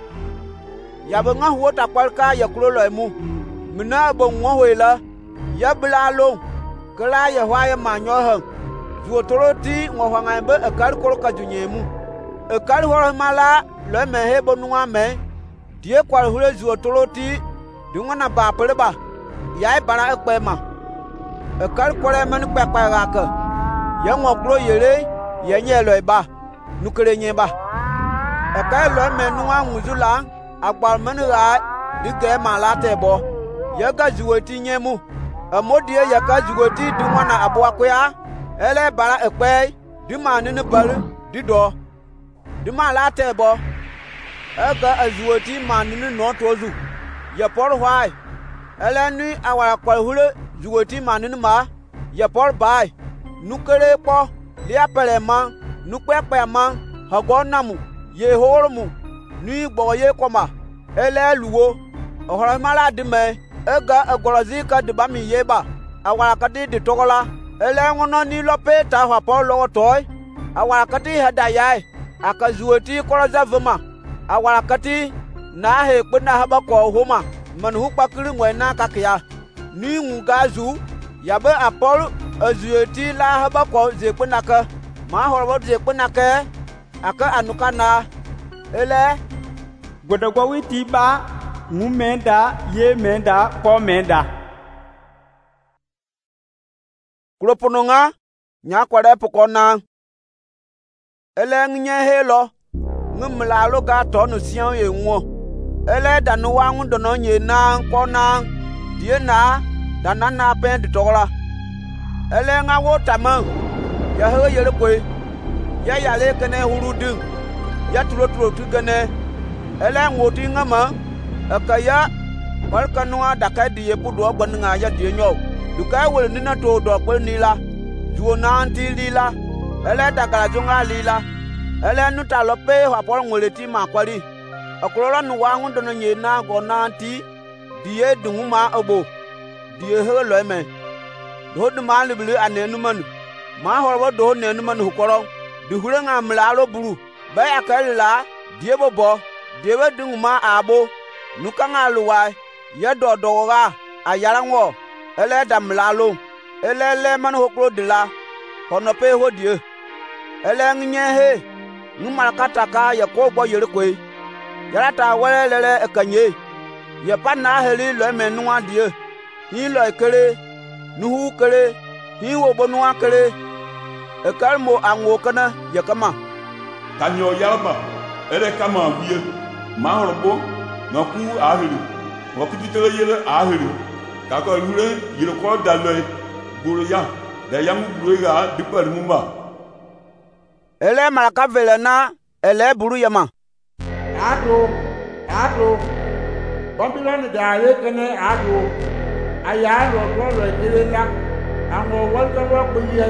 Ya benga huota kwalka ya kulolo emu. Mina bo ngwela, ya blalo. Kala ya hwaye manyohan. Zuotoroti ngwanga be akar koroka junyemu. Akar horo mala le mehe bonua me. Die kwal hule zuotoroti dunga na ba peleba yai bara ekpe ma ekal kore men kpekpe gaka ya ngogro yere ye nye lo ba nukere nye ba ekal lo menu anwuzula agbar men ga dige mala tebo ya ga zuwoti nyemu amodie ya ga zuwoti dunga na abwa kwa ele bara ekpe di manu ne bal di do di mala tebo ega azuwoti manu ne no tozu ya por hwai ele ni awara kwal hule zuwoti manu ma ya por bai nukere po lia pele ma nukpepe ma hago namu ye hormu ni gbo ye koma ele luwo ohora mala de me ega agorozi ka de ba mi ye ba awara ka di de togola ele ngono ni lope ta hwa po lo toy awara ka ti hada yai aka zuwoti koroza vuma awara ka ti na he kpena haba ko homa man hu pakiri ngwena kakya ni ngugazu yabe apol azueti la haba ko je kpena ka ma horbo je kpena ka aka anukana ele godogwa witi ba ngumenda ye menda ko menda kulopununga nya kware pukona ele nye helo ngumla lo ga tonu sian ye nwo ele danu wa ngu dono nye na ko na die na dana na pen de tola ele nga wo tama ya he yele kwe ya ya le kene hurudu ya tulo tulo tu gane ele ngoti ngama akaya wal kanwa daka die pudo gban nga ya die nyo duka wele nina to do ko nila juo na anti lila ele daga junga lila ele nuta lope hapol ngoleti makwari akulora nu wa ngu dono nye na go na anti die dunguma obo die he lo me do du ma libli anenu manu ma horbo do nenu manu hukoro du hure nga mlalo buru ba akalila die bobo die we dunguma abo nuka nga luwa ya do do ga ayara ngo ele da mlalo ele le manu hukoro dila hono pe ho die ele nye he ngumara kataka ya ko bo yere kwe yarata wele lele ekanye ye pana heli lo menua die hi lo ekere nuhu kere hi wo bonua kere ekalmo anwo kana ye kama kanyo yalba ere kama wiye ma horbo ngaku ahiri wakititere yele ahiri kako lure yele ko dalwe buru ya da yamu buru ga dipal mumba ele malaka vele na ele buru yama ado ado Babylon da ye kene ado aya ro ro ro ile la àwọn wọlta wa ko ye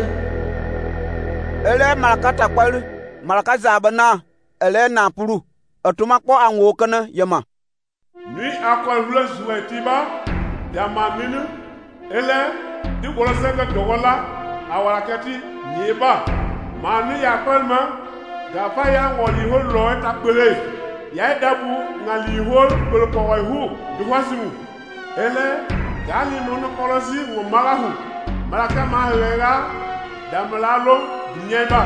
ele malaka takwalu malaka zabana ele na puru otuma ko anwo kana yama ni akwa hula suetiba ya maminu ele di bola senga dogola awarakati yeba mani ya palma gafa ya ngoli holo ta pele ya dabu ngali hol pele ko wa hu du wasimu ele dani mono kolosi wo marahu maraka malega damlalo nyeba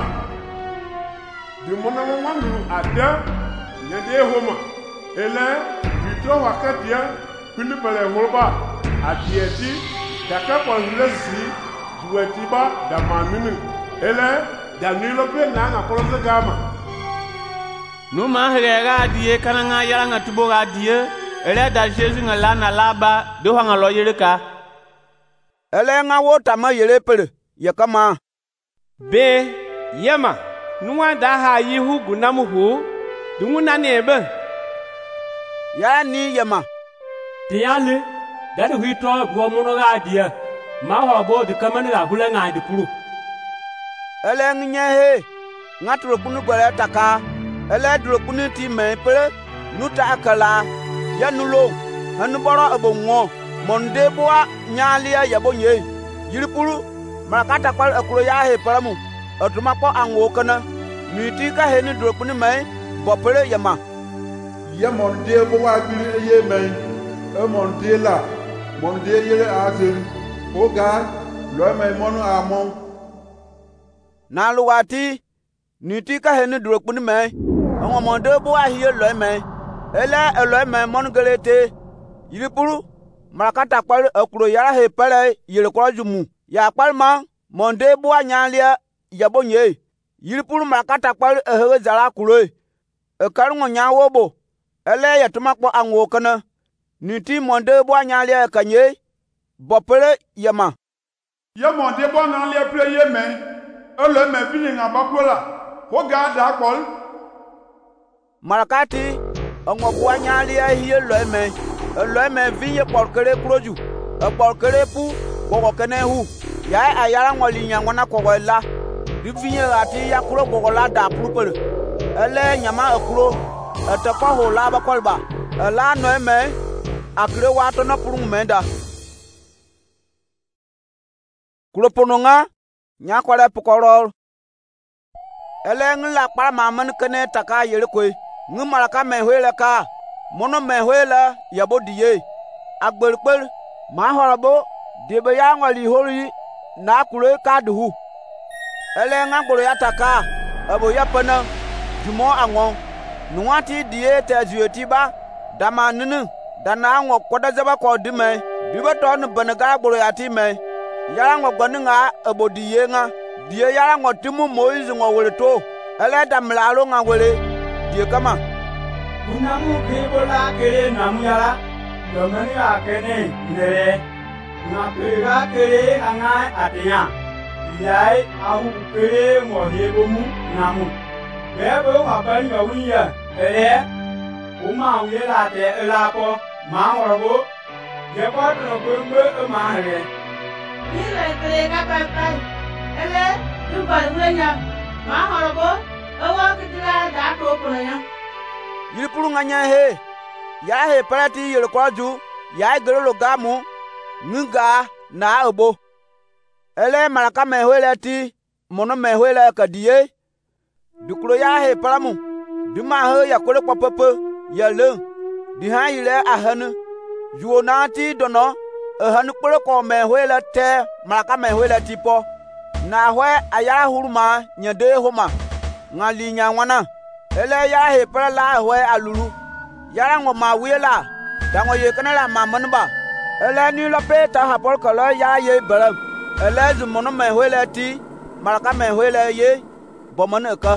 di mono wangu ada nyade homa ele bito wakatia pili pele holba adieti daka ko hulesi duetiba damaminu ele danilo pe nanga kolosi gama Numa hega die kananga yalanga tubo ga die ele da Jésus ngala na laba do hanga lo yirika ele nga wo tama yele pere ye kama be yema nuwa da ha yi hu gunamu hu dungu na nebe ya ni yema tiyale dadu hui to bo mono ga dia ma ho bo de kamane ga hule nga de puru ele nya he ngatro kunu gwere taka ele dro kunu ti me pere nuta akala ya nulo hanu boro abonwo monde boa nyalia yabonye yiripuru marakata kwal akuro ya he paramu otuma ko anwo kana miti ka he ni dro kunu me bo pere yama ya monde boa gbiri ye me e monde la monde yele azeri oga lo me monu amon na luwati niti ka he ni dro kunu me awon monde boa hiye lo me ele elo me mon gelete yiripuru marakata kwal akuro ya he pere yele ko jumu ya palma monde boa nyalia yabonye yiripuru marakata kwal ehe zara kuro e karungo nyawobo ele yatuma ko anwo kana niti monde boa nyalia kanye bopere yama ye monde boa nyalia pre ye me ele me bini ngabakola ko ga da kol marakati ongo boa nyalia hiye lo me lo me vinye porkere proju e porkere pu ko kene hu ya ayara ngoli nyangwana ko la di vinye ati ya kuro ko la da pupere ele nyama akuro atapa ho la ba kolba la no me akre wa to na puru menda kuro pononga nya kwale pukoro ele ngla para maman kene taka yele koi ngumara ka me hwele ka mono me hwele yabo diye agberper ma horabo de be ya ngoli hori na kuro ka duhu ele ngangoro ya taka abo ya pana jumo anwon nuwati die te zueti ba dama nunu dana anwo koda zaba ko dime bibe to no banaga gboro ya ti me yara ngo gwaninga abo diye nga die yara ngo timu moizu ngo wele to ele damlalo nga wele die kama unamu kebola kere namu yara domani akene nere na pega kere anga atinya yai ahu kere mo hebomu namu bebo waban yawiya ele uma wela te elapo ma horbo je ko no gbe ma re ni le kere ka pa pa ele du ba wenya ma horbo owo kitira da ko ponya yiripuru nganya he ya he parati yele kwaju ya gerolo gamu nga na obo ele maraka me hwele ti mono me hwele kadie dukuro ya he paramu duma he ya kore popopo ya le di ha yile ahanu juona ti dono ahanu kore ko me hwele te maraka me hwele ti po na hwe ayara huruma nyade homa ngali nyanwana ele ya he para la hwe alulu yara ngo ma wiela dango ye kana la mamanba ele ni la peta ha por kala ya ye bara ele zu mono me hwele ti maraka me hwele ye bomana ka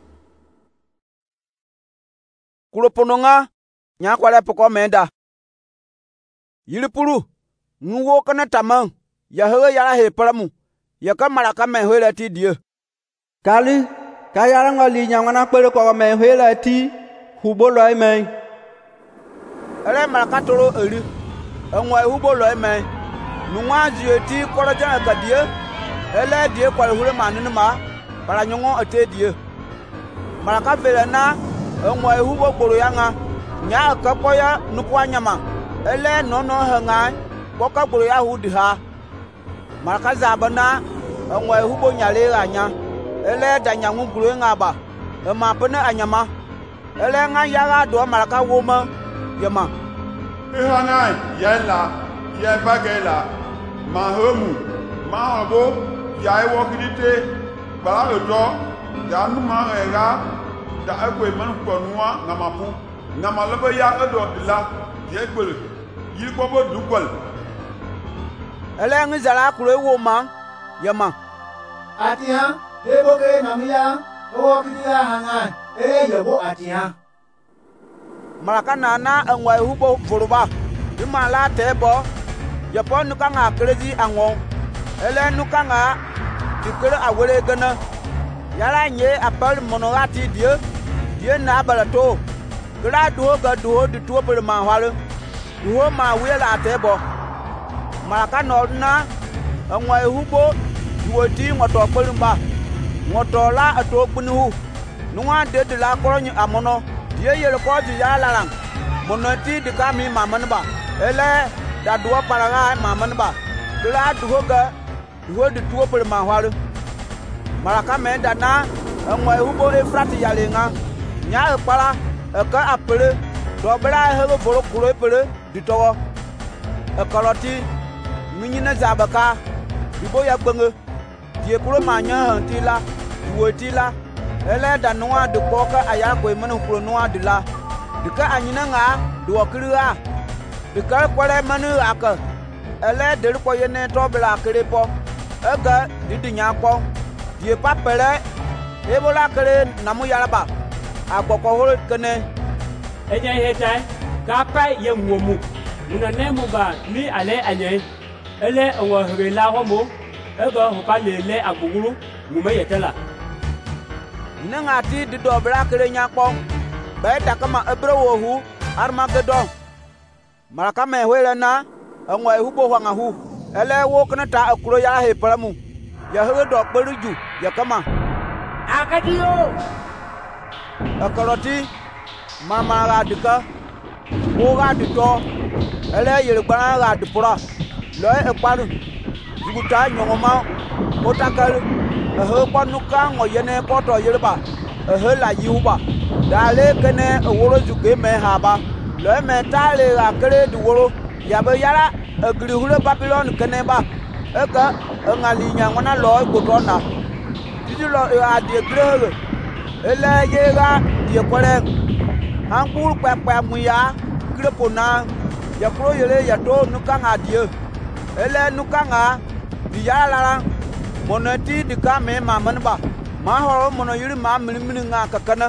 kulopononga nya kwale poko menda yiripuru nuwo kana tamang ya he yara he paramu ya ka maraka me hwele ti die kali ka yara ngoli nyangwana pere ko me hwele ti hubo loi me ele maraka toro eri enwa hubo loi me nuwa jieti koroja ka die ele die kwale hure maninu ma para nyongo ate die maraka vele na enwa hubo gboro yanga nya ka poya nupu anyama ele nono hanga ko ka gboro ya hudi ha maraka zabana enwa hubo nyale anya ele danyangu gboro ngaba e ma pene anyama ele nga yaga do maraka woma yama ihana yela ye bagela ma homu ma hobo ya iwo kidite bala ojo ya nu ma era da ekwe man ko nuwa ngamapu ngamalaba ya edo dila ye gbere yi ko bo dugol ele ngi zala kure wo ma yama atia ebo ke namia owo kidila hanga e yebo atia maraka nana enwa hubo furuba dimala tebo ya po nu kanga krezi anwo ele nu kanga dikere awere gana yara nye apal monogati die die na balato gra duo ga duo de tuo per ma hwale duo ma wela atebo maraka no na anwa ehubo duo ti ngoto pelumba ngoto la ato kunu nuwa de de la koronyi amono die yele ko di ya lalang monoti de kami mamanba ele da duo paraga mamanba gra duo ga duo de tuo per ma hwale maraka me dana anwa ehubo efrati yalenga nya ekpara eka apere dobra hego voro kuro epere ditogo ekoloti minyina zabaka bibo ya gbenge die kuro manya hantila duotila ele danwa de poka aya ko menu kuro noa de la dika anyina nga duokiriga dika kwale manu aka ele de ko yene tobla kerepo ega didinya ko die papere ebola kere namu yaraba agboko hore kene enya heta ka pa ye muomu una ne mu ba ni ale anye ele onwo hore la homo ego ho pa le le agbuguru mu me yetela nangati di dobra kere nya ko ba ta kama ebro wo hu armageddon maraka me hwele na onwo hu bo hwanga hu ele wo kana ta akuro ya he pramu ya he do kperuju ya kama akadio akaloti mama ga dika o ga dito ele yele gbara ga dipura lo e paru juguta nyongoma o takal e ho ponu ka ngo yene poto yerba e ho la yuba dale kene e woro juge me haba lo e me tale ga kere du woro ya be yara e gri hule babylon kene ba e ka ngali nyangona lo ko tona didi lo e a de grele ele yega die kwere angul pepe muya krepona ya pro yele ya to nukanga die ele nukanga diyala monati dika me mamanba ma horo mono yiri ma milimini nga kakana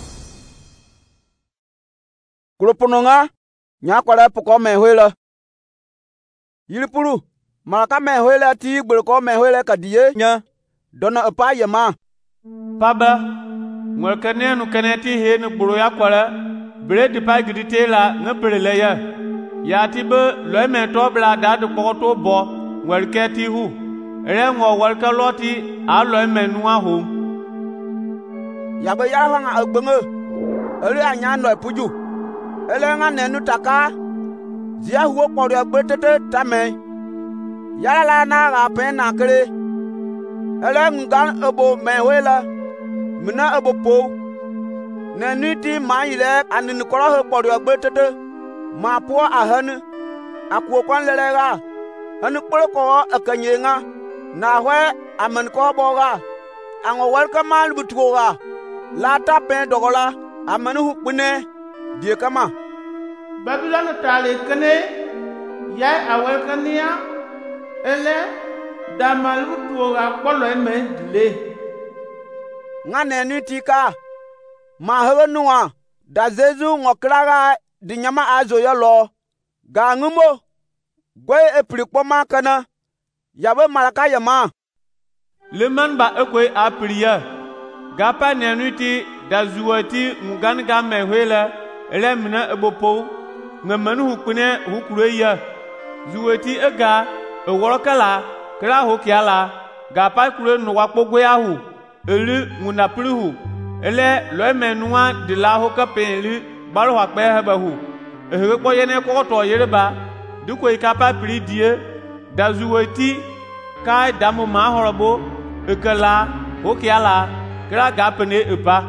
kropononga nya kwere poko me hwela yiri puru maraka me hwela ti gbel ko me hwela kadie nya dona apa yema paba ngol kanenu kaneti hen buru ya kwara bre di pa gidite la ngapere le ya ya ti be lo me to bla da de ko to bo ngol keti hu re ngo wal ka loti a lo me nu a hu ya be ya hanga agbenge ele anya no puju ele nga nenu taka zia hu ko ri agbetete tame ya la na ga pe na kere ele ngan ebo me wela mina abopo na niti maile anin koro ho podo agbetete ma po ahanu akwo kwan lelega anu kporo ko akanyenga na hwe aman ko boga ango welcome mal butuga la tape dogola amanu hukune die kama babylon tale kene ya awel kania ele damal butuga kpolo eme dile ngane ni tika ma hawenua da zezu ngokraga di nyama azo ya lo ga ngumo gwe eplikpo makana yabe maraka yama leman ba ekwe apriya ga pa nenuti da zuwati mugan ga mehwela ele mina ebopo ngamanu hukune hukureya zuwati ega eworokala kra hokiala ga pa kure no wakpogwe ahu eli munapruhu ele loemenua de la hokapeli balo hakpe habahu ehwe ko yene ko to yereba duko ikapa pridie dazuweti kai damu ma horobo ekala hokiala kra gapene epa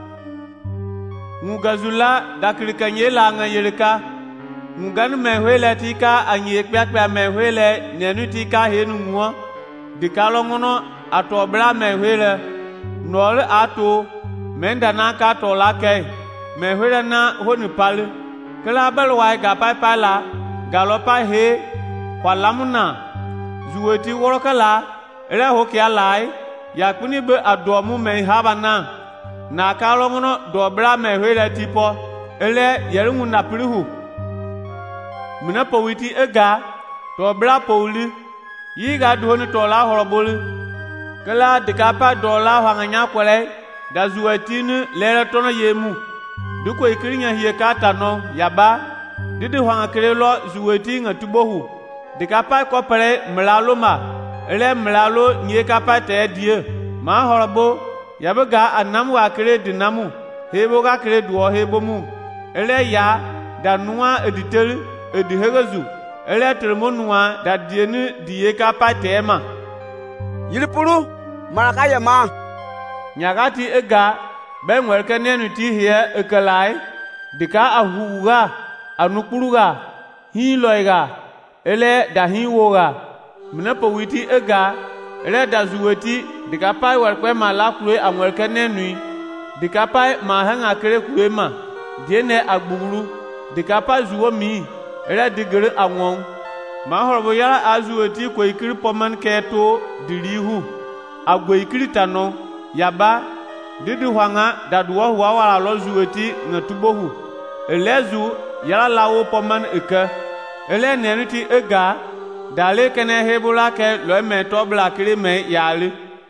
ngazula dakirikanye la ngayeleka ngan mehwele tika anye kpakpa mehwele nenu tika henu muo dikalongono atobra mehwele nole ato menda na ka to la ke mehwele na honi pale kala balwa ga pai pala galopa he kwalamuna zuweti worokala ele hokiala ya kuni be adomu me habana na kalongono dobra mehwele tipo ele yerungu na prihu mina powiti ega to bra pouli yi ga do ni to la horobol kala de ka pa do la hanganya kwele da zuwatini lere tono yemu du ko ikirinya hiye kata no yaba didi hwanga krelo zuwati nga tubohu de ka pa ko pare mlalo ma ele mlalo nye ka pa te die ma horobo yabaga anam wa kre dinamu hebo ga kre duo hebo mu ele ya da nuwa editel edihegazu ele termonua da dienu die ka pa tema yilipuru maraka yama nyagati ega ben werke nenu ti hie ekalai dika ahuga anukuruga hiloiga ele da hiwoga mnepo witi ega ele da zuweti dika pai werke mala kure amwerke nenu dika pai ma hanga kere kure ma diene agbuguru dika pai zuwo mi ele digere anwon ma horobo yara azuweti ko ikiri poman keto dirihu agwe ikiri tano yaba didi hwanga daduwa huwa wala lo zuweti nga tubohu elezu yala lawo poman eke ele neniti ega dale kene hebula ke lo me tobla kiri me yali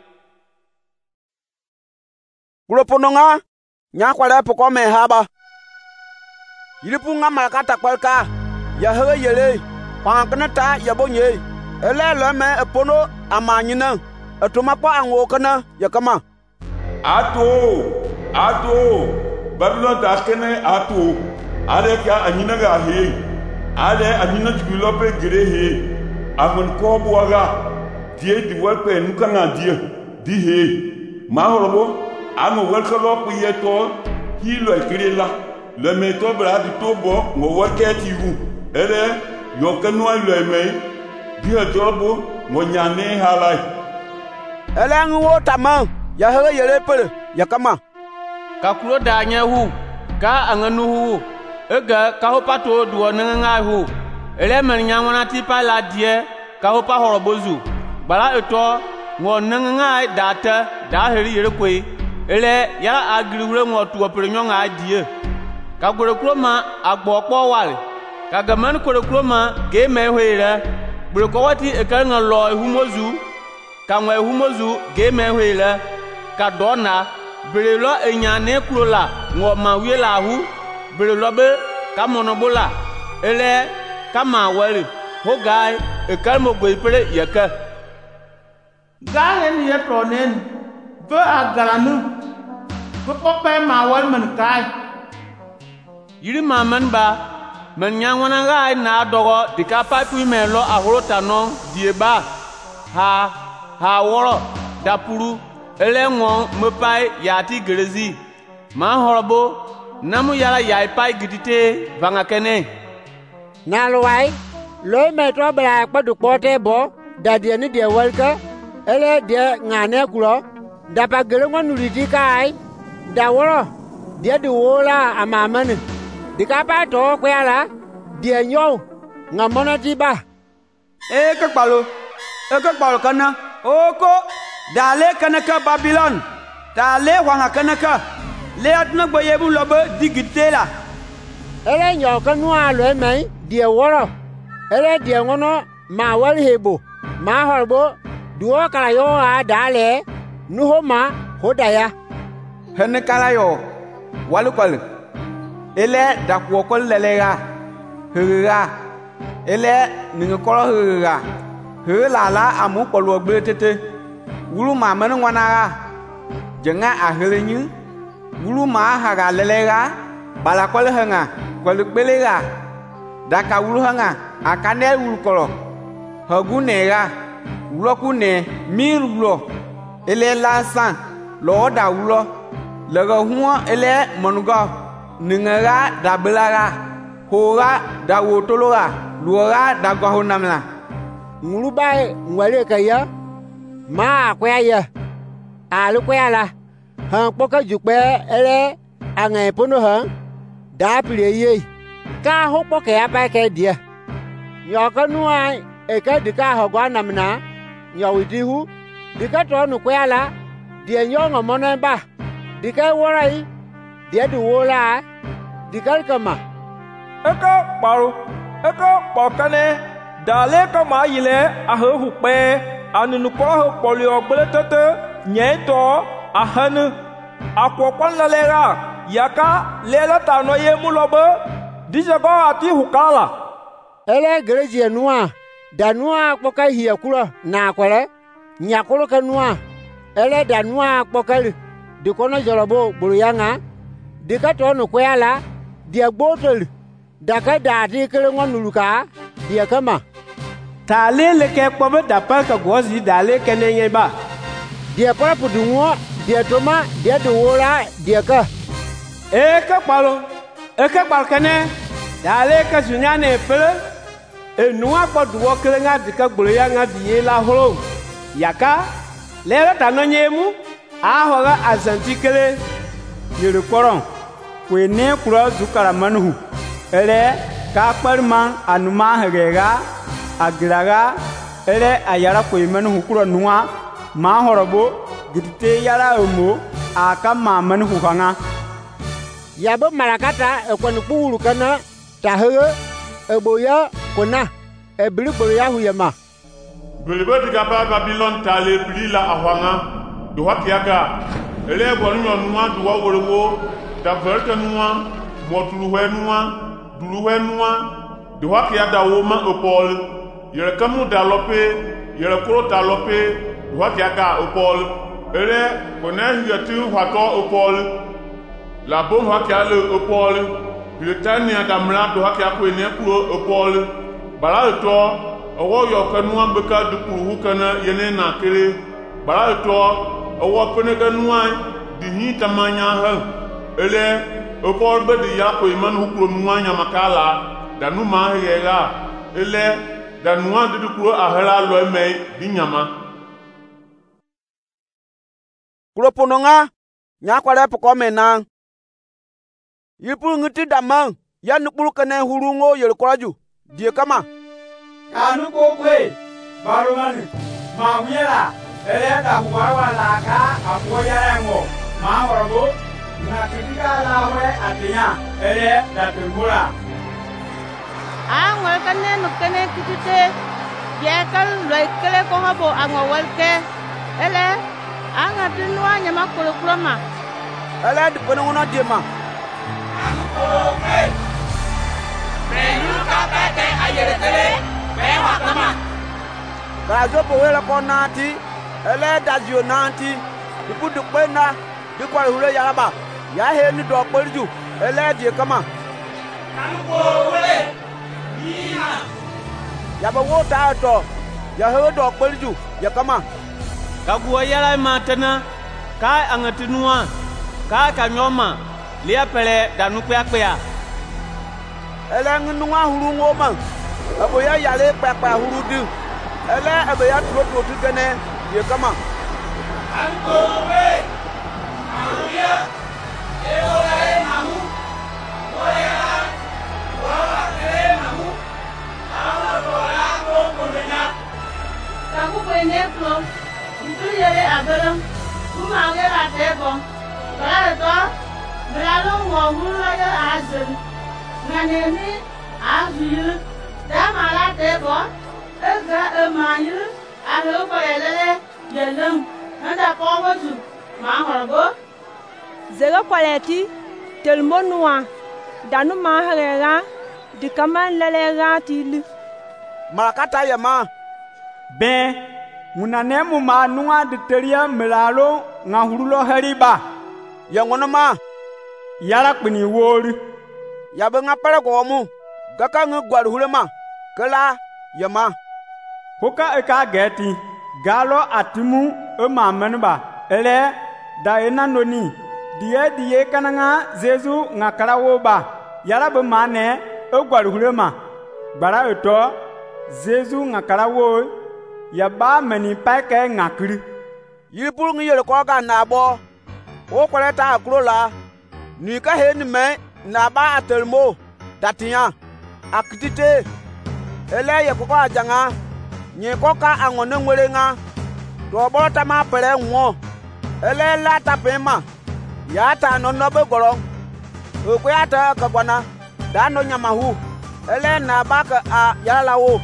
Gulopononga nya kwale poko me haba yilipunga malakata kwalka ya he yele panknata yabonye ele lo me epono amanyina etuma kwa anwo kana yakama ato ato Babylon dakene ato ale ka anyina ga he ale anyina jubilope gere he amun ko buaga die di welpe nukanga die di he ma horobo anu welko lo puyeto hilo ekirila le meto bra di tobo ngo waketi hu ele yokenu lo eme di jobo ngo nyane halai ele nwo tama ya he yele pele yakama ka kuro da nya hu ka anganu hu ega ka ho pato duo nanga hu ele men nya wana ti pa la die ka ho pa horobozu bala eto ngo nanga data da heri yere kwe ele ya agriwre ngo tuo pere nyonga adie ka gore kroma agbo po wale ka gaman kore kroma ge me hwere bure ko wati e ka nga lo ehumozu ka nwa ehumozu ge me hwere ka dona bere lo enyane kurola ngo ma wiela hu bere lo be ka monobola ele kama wale ho gai e ka mo gbe pere yeka galen ye pronen be agaranu be pope ma wal man kai yiri maman ba men nyangwana gai na dogo dika papu me lo ahorota no dieba ha ha woro dapuru ele ngo me pai yati grezi ma horobo namu yara yai pai gidite vanga kene na lowai lo me to bra pa du pote bo da die ni die welka ele die ngane kulo da pa gele ngo nuriti kai da woro die di wola amamane dika pa to kwala die nyo ngamona tiba e ka palo e ka palo kana oko dale kana ka Babylon dale wanga kana ka le atna gboyebu lobe digitela ele nyo kanu alo mai die woro ele die ngono ma wal hebo ma horbo duo kala yo a dale nuhoma hodaya hene kala yo walu kwal ele dakwo kol lelega hira ele ninga kolo hira hira la amu kolo gbe tete wulu ma men wana jenga a hirenyu wulu ma haga lelega bala kol hanga kol belega daka wulu hanga akane wulu kolo hagunega wulo kune mir wulo ele la san lo da wulo lega huwa ele monuga ningara da belaga hora da wotologa luora da gahonamla ngulubai ngwale kaya ma kwaya alu kwala han poka jupe ele angai pono han da pire ye ka ho poka ya ba ke dia yoka nuai e ka dika ho gwa namna nyawidihu dika to nu kwala dia nyongo mona ba dika worai dia du wola dika kama eko paru eko pokane dale ka ma yile a he hu pe anunu ko he polio gbletete nyeto a hanu akwo kon la lera yaka lela ta no ye mulobe dije ko ati hukala ele gereji enua danua kpoka hiya kula na kwere nyakolo kanua ele danua kpoka de kono jolobo buru yanga de ka to no kwala dia gbotol daka da ti kele ngonuluka dia kama tale le ke kpobe da pa ka gozi dale kenenye ba dia para pudungo dia toma dia duora dia ka e ka palo e ka pal kene dale ka sunyane pele e nuwa kpo duwo kele nga de ka gbolo ya nga die la holo yaka le ta no nyemu a hoga azanti kele yere koron kwe ne kura zukara manhu ele ka parman anuma hegega agraga ele ayara kwe manhu kura nuwa ma horobo gidite yara omo aka ma manhu hanga yabo marakata ekwanu pulu kana tahe eboya kona ebiri gboro ya huyema belibe diga ba Babylon tale pli la ahwanga do hakiaga ele bonu nwa do worowo da verke nwa motulu hwenwa dulu hwenwa do hakiaga wo ma opol yere kamu dalope yere kuro dalope do hakiaga opol ele kona yatu hwato opol la bom hakiale opol Britania damla do hakiako ene kuro opol bala to owo yo kanua beka du kuru kana yene na kere bala to owo pene kanua di hi tamanya ha ele opol be di ya ko iman hukuro nuanya makala danu ma hega ele danua du kuru ahara lo me di nyama kuro pononga nya kware poko mena yipu ngiti damang ya nukuru kana hurungo yel koraju die kama kanu ko kwe barumani mawira ele da huwa la ka apoya ngo ma horogo na kidika la we atinya ele da tumura angol kane nukene kitite yekal loikele ko habo ango walke ele anga tunwa nyama kulukuloma ele dipone ngono diema okay menu kapete ayerekele mewa kama kazo powela ko nati ele dazio nanti dipudu kwena dikwa hule yaraba ya he ni do polju ele die kama kanko wele nina ya ba wota to ya he do polju ya kama kaguwa yala matana kai angatinua kai kanyoma lia pele danu kpea kpea ele ngunwa huru ngoma abo ya yale papa huru du ele abo ya tro tro tu gane ye kama anko we aruya e ora e namu oya wa e namu ala ora ko konenya kaku kwene klo itu yele abelo kuma ngera tebo kala to bralo ngo huru ya azun nganeni azu damala tebo ega emanyu alo ko yelele yelum anda pomotu ma horgo zega kwaleti telmonwa danu ma harega dikaman lelega tilu marakata yama be munane mu ma nuwa de teria melalo nga hurulo hariba ya ngono ma yara kpini wori ya be ngapere ko mu gaka ngu gwar hulema kala yama hoka e ka geti galo atimu e ma menba ele da ena noni die die kananga zezu ngakara woba yara be mane e gwar hulema bara eto zezu ngakara wo ya ba meni pake ngakiri yipul ngi yele ko ga na bo o kwere ta akuro la ni ka he ni me na ba atelmo datinya akitite ele ye ko ka janga ni ko ka angone nwere nga to bo ta ma pere nwo ele la ta pema ya ta no no be goro o ko ya ta ka gwana da no nyama hu ele na ba ka a ya la wo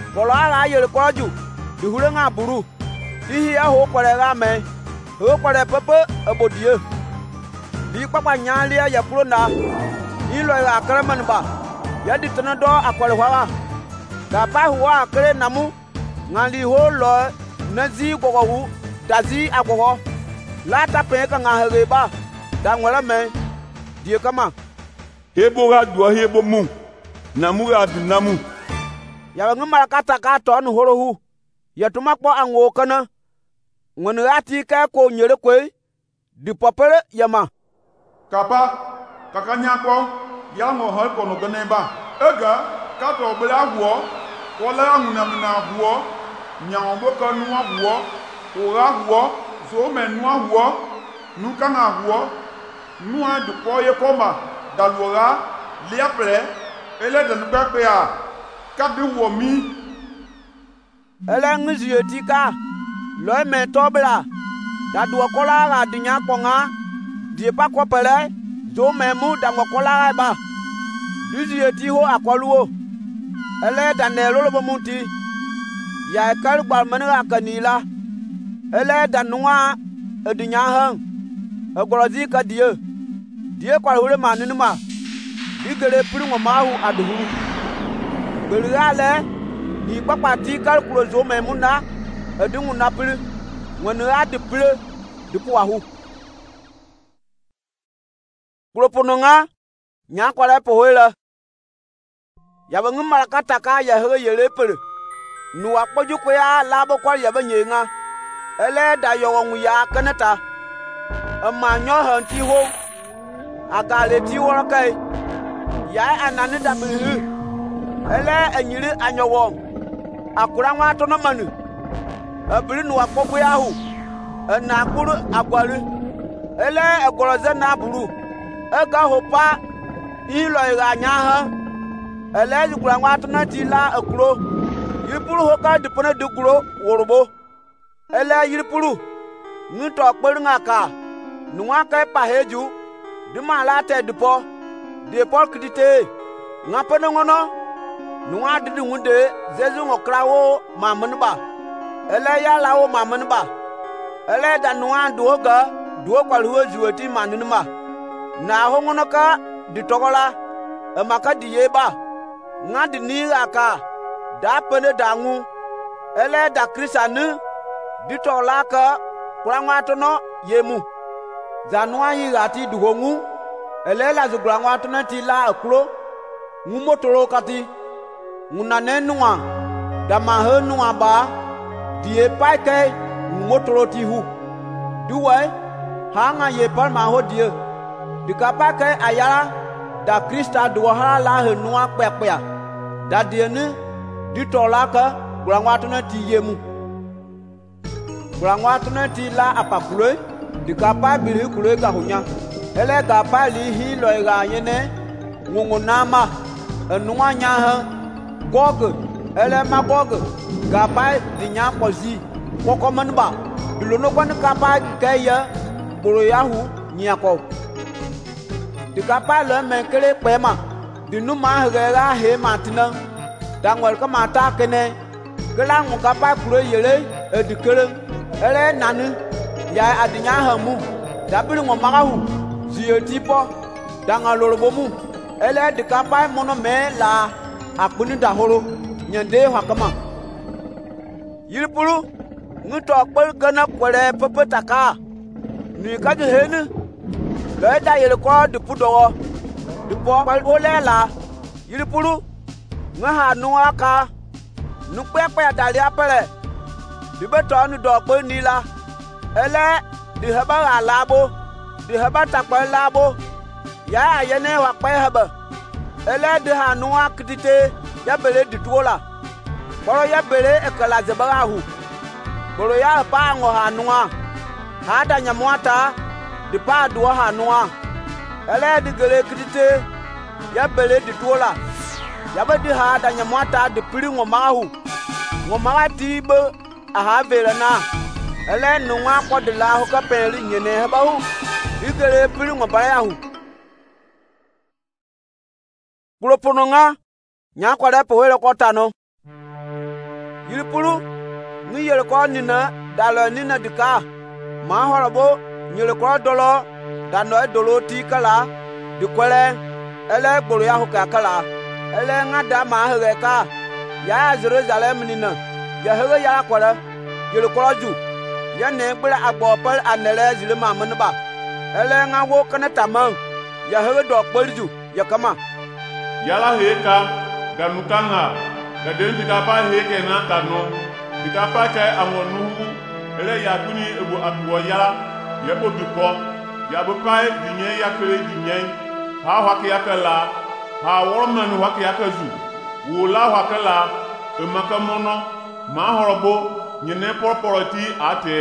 Polo ala yele koju. Di hule nga buru. Di hiya ho kore ga me. Ho kore pepe abodie. Di papa nyalia ya pulo na. Ilo ya kremen ba. Ya di tenado akwale wala. Da pa huwa kre namu. Ngali ho lo nazi gogo dazi agogo. La ta pe ka nga hege ba. Da ngwala me. Die kama. Hebo ga dua hebo mu. Namu ga du namu. Ya ngumala kata ka to nu horohu. Ya tuma kpo anwo kana. Ngone ati ka ko nyere kwe. Di popere yama. Kapa kakanya ko ya ngo ha ko no gane ba. Ega ka to bla huo. Ko la nguna mna huo. Nyawo bo ka nu huo. O ga huo. So me nu huo. Nu ka na huo. Nu a du ko ye koma. Dalwora liapre ele de nbe pe a ka bi wo mi ele ngzi etika lo me tobla da du kola la dinya konga di pa ko pele zo me mu da kola ba dizi eti ho akoluo ele da ne lo bo muti ya kal gba manira kanila ele da nuwa edinya han agorozi ka die die kwa hore maninu ma digere piri ngo mahu aduhu berale ni papa ti kalkulo zo memuna edungu na piri ngone ade pire dipu ahu propononga nya kwale po hoela ya bangu malakata ka ya he yele pere nu akpoju ko ya labo kwa ya banyenga ele da yo ngu ya kanata amanyo hanti ho agale ti wora kai ya anani da bihu ele anyiri anyowo akura nwa to no manu abiri nu akpogo ya hu na akuru agwari ele egoroze na buru ega hopa ilo ira nya ha ele yugura nwa to na ti la akuro yipuru ho ka dipona duguro worubo ele yipuru nuto akperi ngaka nuwa kai paheju dima la te dipo de por kidite ngapene ngono nuwa didi ngunde zezu ngokrawo mamanba ele ya lawo mamanba ele da nuwa duoga duo kwaluo juoti manunma na ho ngono ka ditogola amaka diyeba ngadi ni aka da pene dangu ele da krisanu ditola ka kurangwa tono yemu zanwa yi gati dugongu ele la zugurangwa tono ti la akuro ngumotoro kati ngunane nuwa da mahe nuwa ba die paike ngumotoro ti hu duwe hanga ye par ma ho die dikapa ke ayara da krista duwa la he nuwa pepea da die ni ditola ka gurangwa tono ti yemu gurangwa tono ti la apakure dikapa biri kure ga hunya ele ga pali hi lo ga yene ngungunama enuwa nya ha gog ele ma gog ga pa dinya pozi koko manba bilono kwan kapa kaya boro yahu nyako dikapa le menkere pema dinu ma hera he matina dangwel ka mata kene kala ngu kapa kure yele edikere ele nanu ya adinya hamu dabiri ngo magahu ziyetipo danga lorobomu ele dikapa mono me la akuni dahoro nyande hakama yilpuru nguto akpel gana kwere pepetaka ni kaje henu le da yele ko dipu dowo dipo kwel olela yilpuru ngaha nuaka nu pepe dali apere dibeto nu do pe nila ele di haba labo di haba takpa labo ya ayene wa pa haba ele di hanu akdite ya bele di tuola boro ya bele ekala zebarahu boro ya pa ngo hanua hada nyamwata di pa do hanua ele di gele kdite ya bele di tuola ya ba di hada nyamwata di piri ngo mahu ngo mawati be aha bele na ele nunwa kodila ho ka peli nyene ha bahu igere piri ngo bara yahu pulopononga nya kwada po wele kotano Yilpulu ni yele ko nina dalo nina dika ma horobo nyele ko dolo dano dolo ti kala di kwele ele gboro ya huka kala ele ngada ma hege ka ya Jerusalem nina ya hege ya kwala yele ko ju ya ne gbara agbo pal anele zile ma munba ele ngawo kana tamang ya hege do kpolju ya kama yala heka ganukanga da den diga pa heke na tano diga pa kai amonu ele ya kuni ebu atwo yala ya bo bipo ya bo pai dinye ya kele dinye ha wa ke yakala ha worman wa ke yakazu wo la wa kala e makamono ma horobo nyene porporoti ate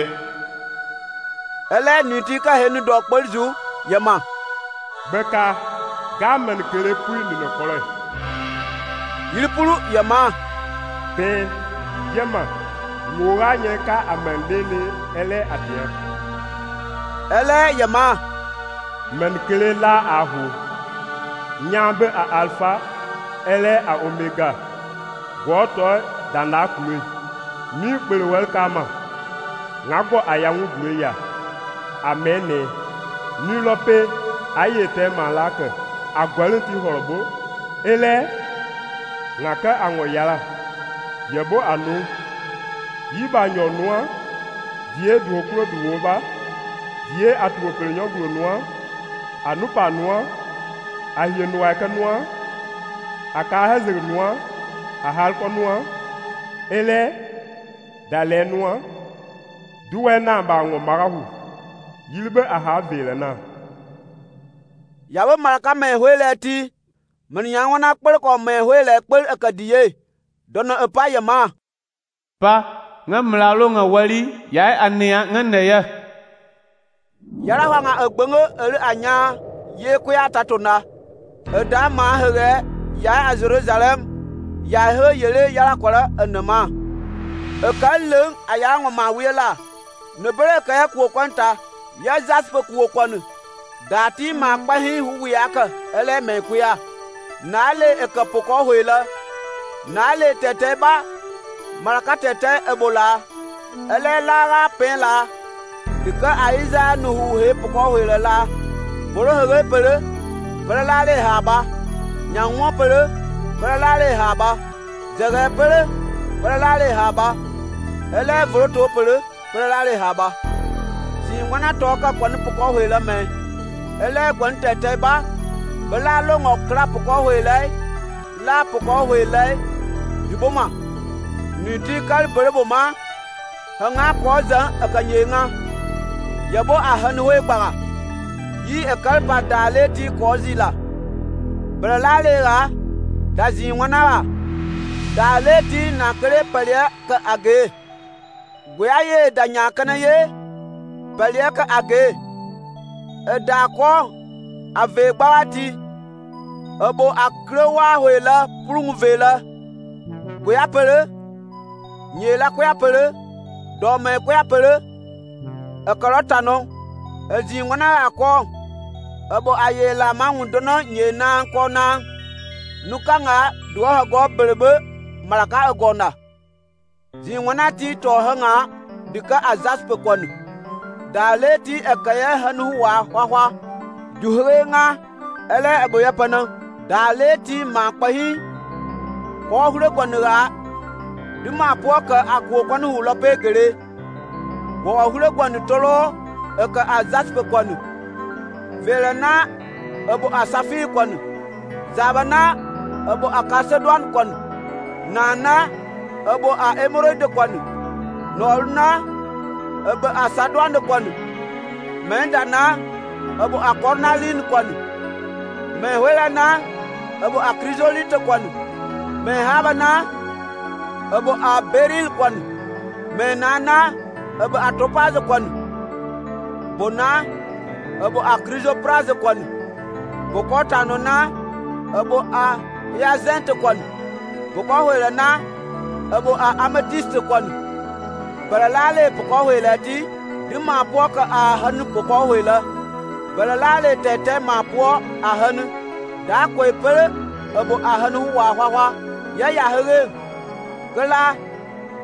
ele niti ka henu do kpolju yama beka gamen kele pui ni kole Yilpulu yama be yama ngura nye ka amandele ele atia ele yama men kele la ahu nyambe a alpha ele a omega goto dana kulu mi kpere welcome ngago ayanwu buya amene ni lope ayete malaka agwalinti horobo ele ngaka anwo yala yebo anu yiba nyonua die duokro duoba die atuopere nyogro noa anupa noa ahienua kanua aka hazir noa ahalko noa ele dale noa duwe na ba ngo marahu yilbe aha vele na yawe maraka me hwele ti men yangwana kpel ko me hwele kpel akadiye dono epa yama pa ngamla lo nga wali ya ania ngane ya yara wanga egbengo ere anya ye kuya tatona eda ma hege ya Jerusalem ya he yele yara kwala enema ekaleng aya ngoma wiela ne bere ka ku kwanta ya zaspe ku kwanu dati ma kpahi huwi aka ele me kuya nale ekapoko hoila nale teteba maraka tete ebola ele lara pela dika aiza nu he poko hoila la boro hege pele pele la le haba nyanwo pele pele la le haba jege pele pele la le haba ele vroto pele pele la le haba si wana toka kwani poko hoila me ele kwan tete ba bela lo ngokra poko hoile la poko hoile diboma ni ti kal bereboma hanga koza akanyenga yabo ahanu we ba yi ekal pa dale ti kozila bela le ga dazi wana ba dale ti na kre palia ka age gwaye danya kana ye palia ka age edako ave gbawati ebo akrewa hoela prung vela goya pele nyela koya pele do me koya pele ekorota no ezi ngona akọ ebo ayela manwudono nyena nko na nukanga do ha go berebe malaka egona zi ngona ti to hanga dika azaspe kwanu daleti ekaya hanu wa hwa hwa duhrenga ele eboya pana daleti makpahi ko hure kwanura dima poka akwo kwanu hulo pegere bo hure kwanu tolo eka azaspe kwanu velana ebo asafi kwanu zabana ebo akasedwan kwanu nana ebo a emerald kwanu norna ebo asadwan kwanu mendana ebo akornalin kwanu mehwelana ebo akrizolit kwanu mehabana ebo aberil kwanu menana ebo atopaz kwanu bona ebo akrizopraz kwanu bokota nona ebo a yazent kwanu bokohwelana ebo a amethyst kwanu balalale bokohwelati dima poka a hanu bokohwela balalale tete ma po a hanu da koi pere ebo a hanu wa hwa hwa ya ya hege kala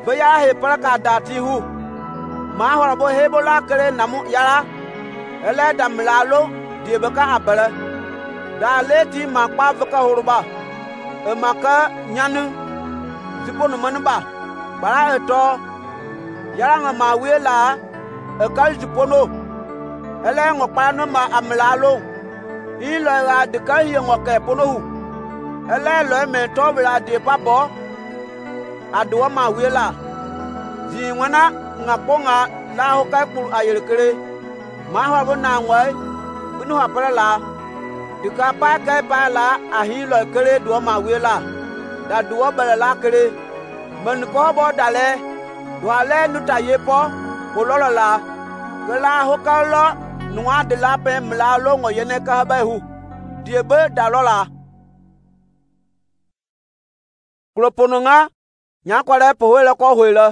be ya he para ka da ti hu ma hora bo he bo la kere namu yara ele da mlalo di be ka abere da le ti ma pa ve ka horuba e ma ka nyanu zipono manba bara eto yara nga ma we la e ka zipono ele ngo pa no ma amlalo i lo ra de ka hi ngo ke pono hu ele lo me to bla de pabo ado ma we la ji wana nga ponga la ho ka pur ayel kere ma ho bo na ngwe binu ha para la de ka pa ka pa la a hi lo kere do ma we la da do ba la kere man ko bo dale do ale nu ta ye po ko lo la ke la ho ka lo nuwa de la pe mla lo ngo yene ka ba hu die be da lo la klopononga nya ko le po le ko hu le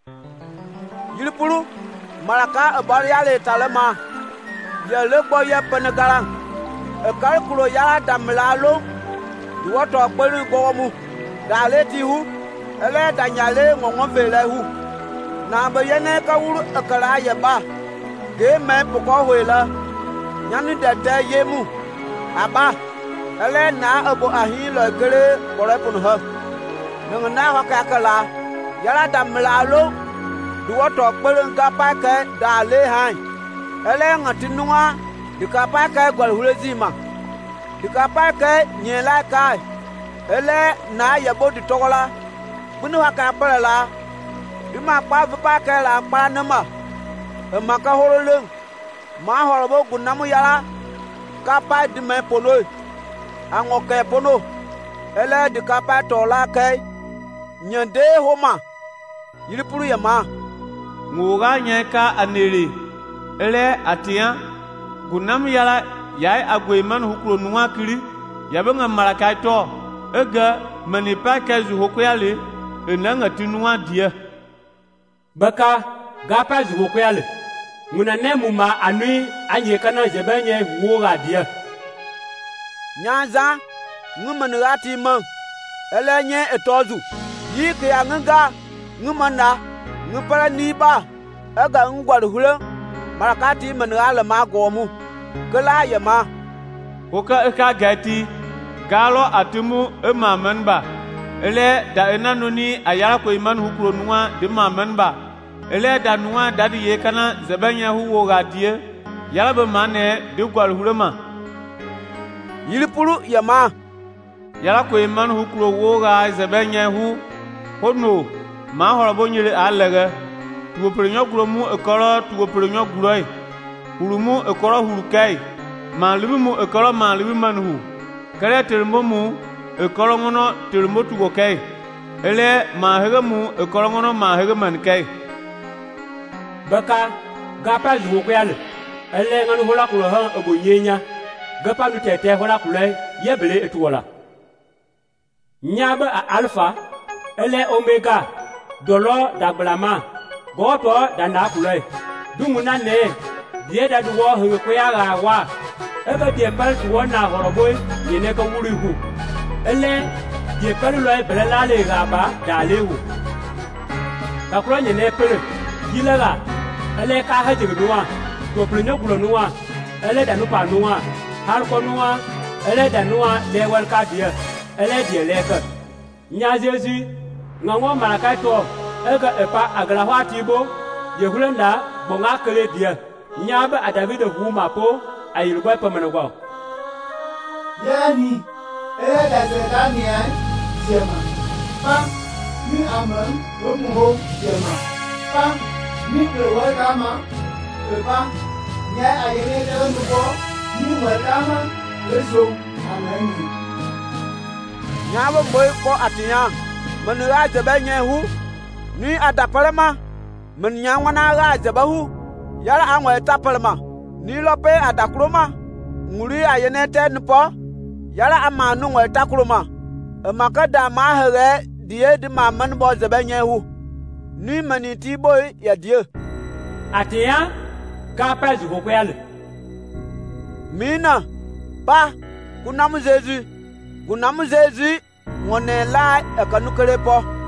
yilipuru maraka abari ale talema ye le gbo ye penegara e ka kulo ya da mla lo duwo to pelu gbo mu da le ti hu ele da nya le ngo ngo ve le hu na be yene ka wuru akara ye ba de me poko hoela nyanu de de yemu aba ele na abo ahi lo gere kore pun ha nang na ho ka kala yala damla lo duwo to pelun ka pa ke da le han ele ngati nuwa di ka pa ke gol hulezima di ka pa ke nyela kai ele na yabo di togola bunu ha ka pala di ma pa pa ke la pa na ma e ma ka horo leng ma horo bo gunamu yala ka pa di me pono ango ke pono ele di ka pa to la ke nyande homa yilipuru ya ma nguga nye ka anere ele atia gunamu yala yai agwe man hukro nuwa kiri yabe nga maraka to ega mani pa ke zu hokoyale enanga tinuwa dia baka gapa zu hokoyale muna ne muma anui anye kana jebenye nguga dia nyanza ngumana rati man elenye etozu yi ke anga ngumana ngupara niba aga ngwar hule marakati manala ma gomu kala yama oka eka gati galo atumu emamanba ele da enanoni ayara ko iman hukro nuwa de mamanba ele da nuwa dadi ye kana zebanya hu wo gadie yala be mane de gwal hulema yilipuru yama yala ko iman hukro wo ga zebanya hu hono ma horobo nyire alega tuwo prenyo guromu ekoro tuwo prenyo guroi hurumu ekoro hurukai ma libimu ekoro ma libimanhu kare termomu ekoro ngono termo tuwo kai ele ma hegemu ekoro ngono ma hegeman kai baka gapa zuwo ko yale ele nganu hola kulo ha obonyenya gapa nu tete hola kulo yebele etuwala nyaba alpha ele omega dolo daglama goto danda kulai dumuna ne die da duwo hewe ko ya ga wa ebe die pal duwo na horobo yene ka wuri hu ele die pal lo e bele la le ga ba da le hu ka kro nyene pele yilaga ele ka ha jigi duwa to plenyo gulo nuwa ele da nu pa nuwa har ko nuwa ele da nuwa le wal ka die ele die le ka nya jesu ngamo maraka to ega epa agala hwatibo yehulenda bonga kele dia nyabe a David huma po ayilbo pamengo yani ele da zedania jema pa ni amran wo mo jema pa ni prewa kama epa nya ayene de nubo ni wa kama eso amani nyabe boy ko atinya menura jebenye hu ni adapalema men nyangwana ga jabahu yara anwa etapalema ni lope adakroma nguri ayenete npo yara amanu ngwa etakroma makada ma here die di mamman bo zebenye hu ni maniti boy ya die atia ka pezi ko yale mina pa kunamu zezi kunamu zezi ngone la ekanukere po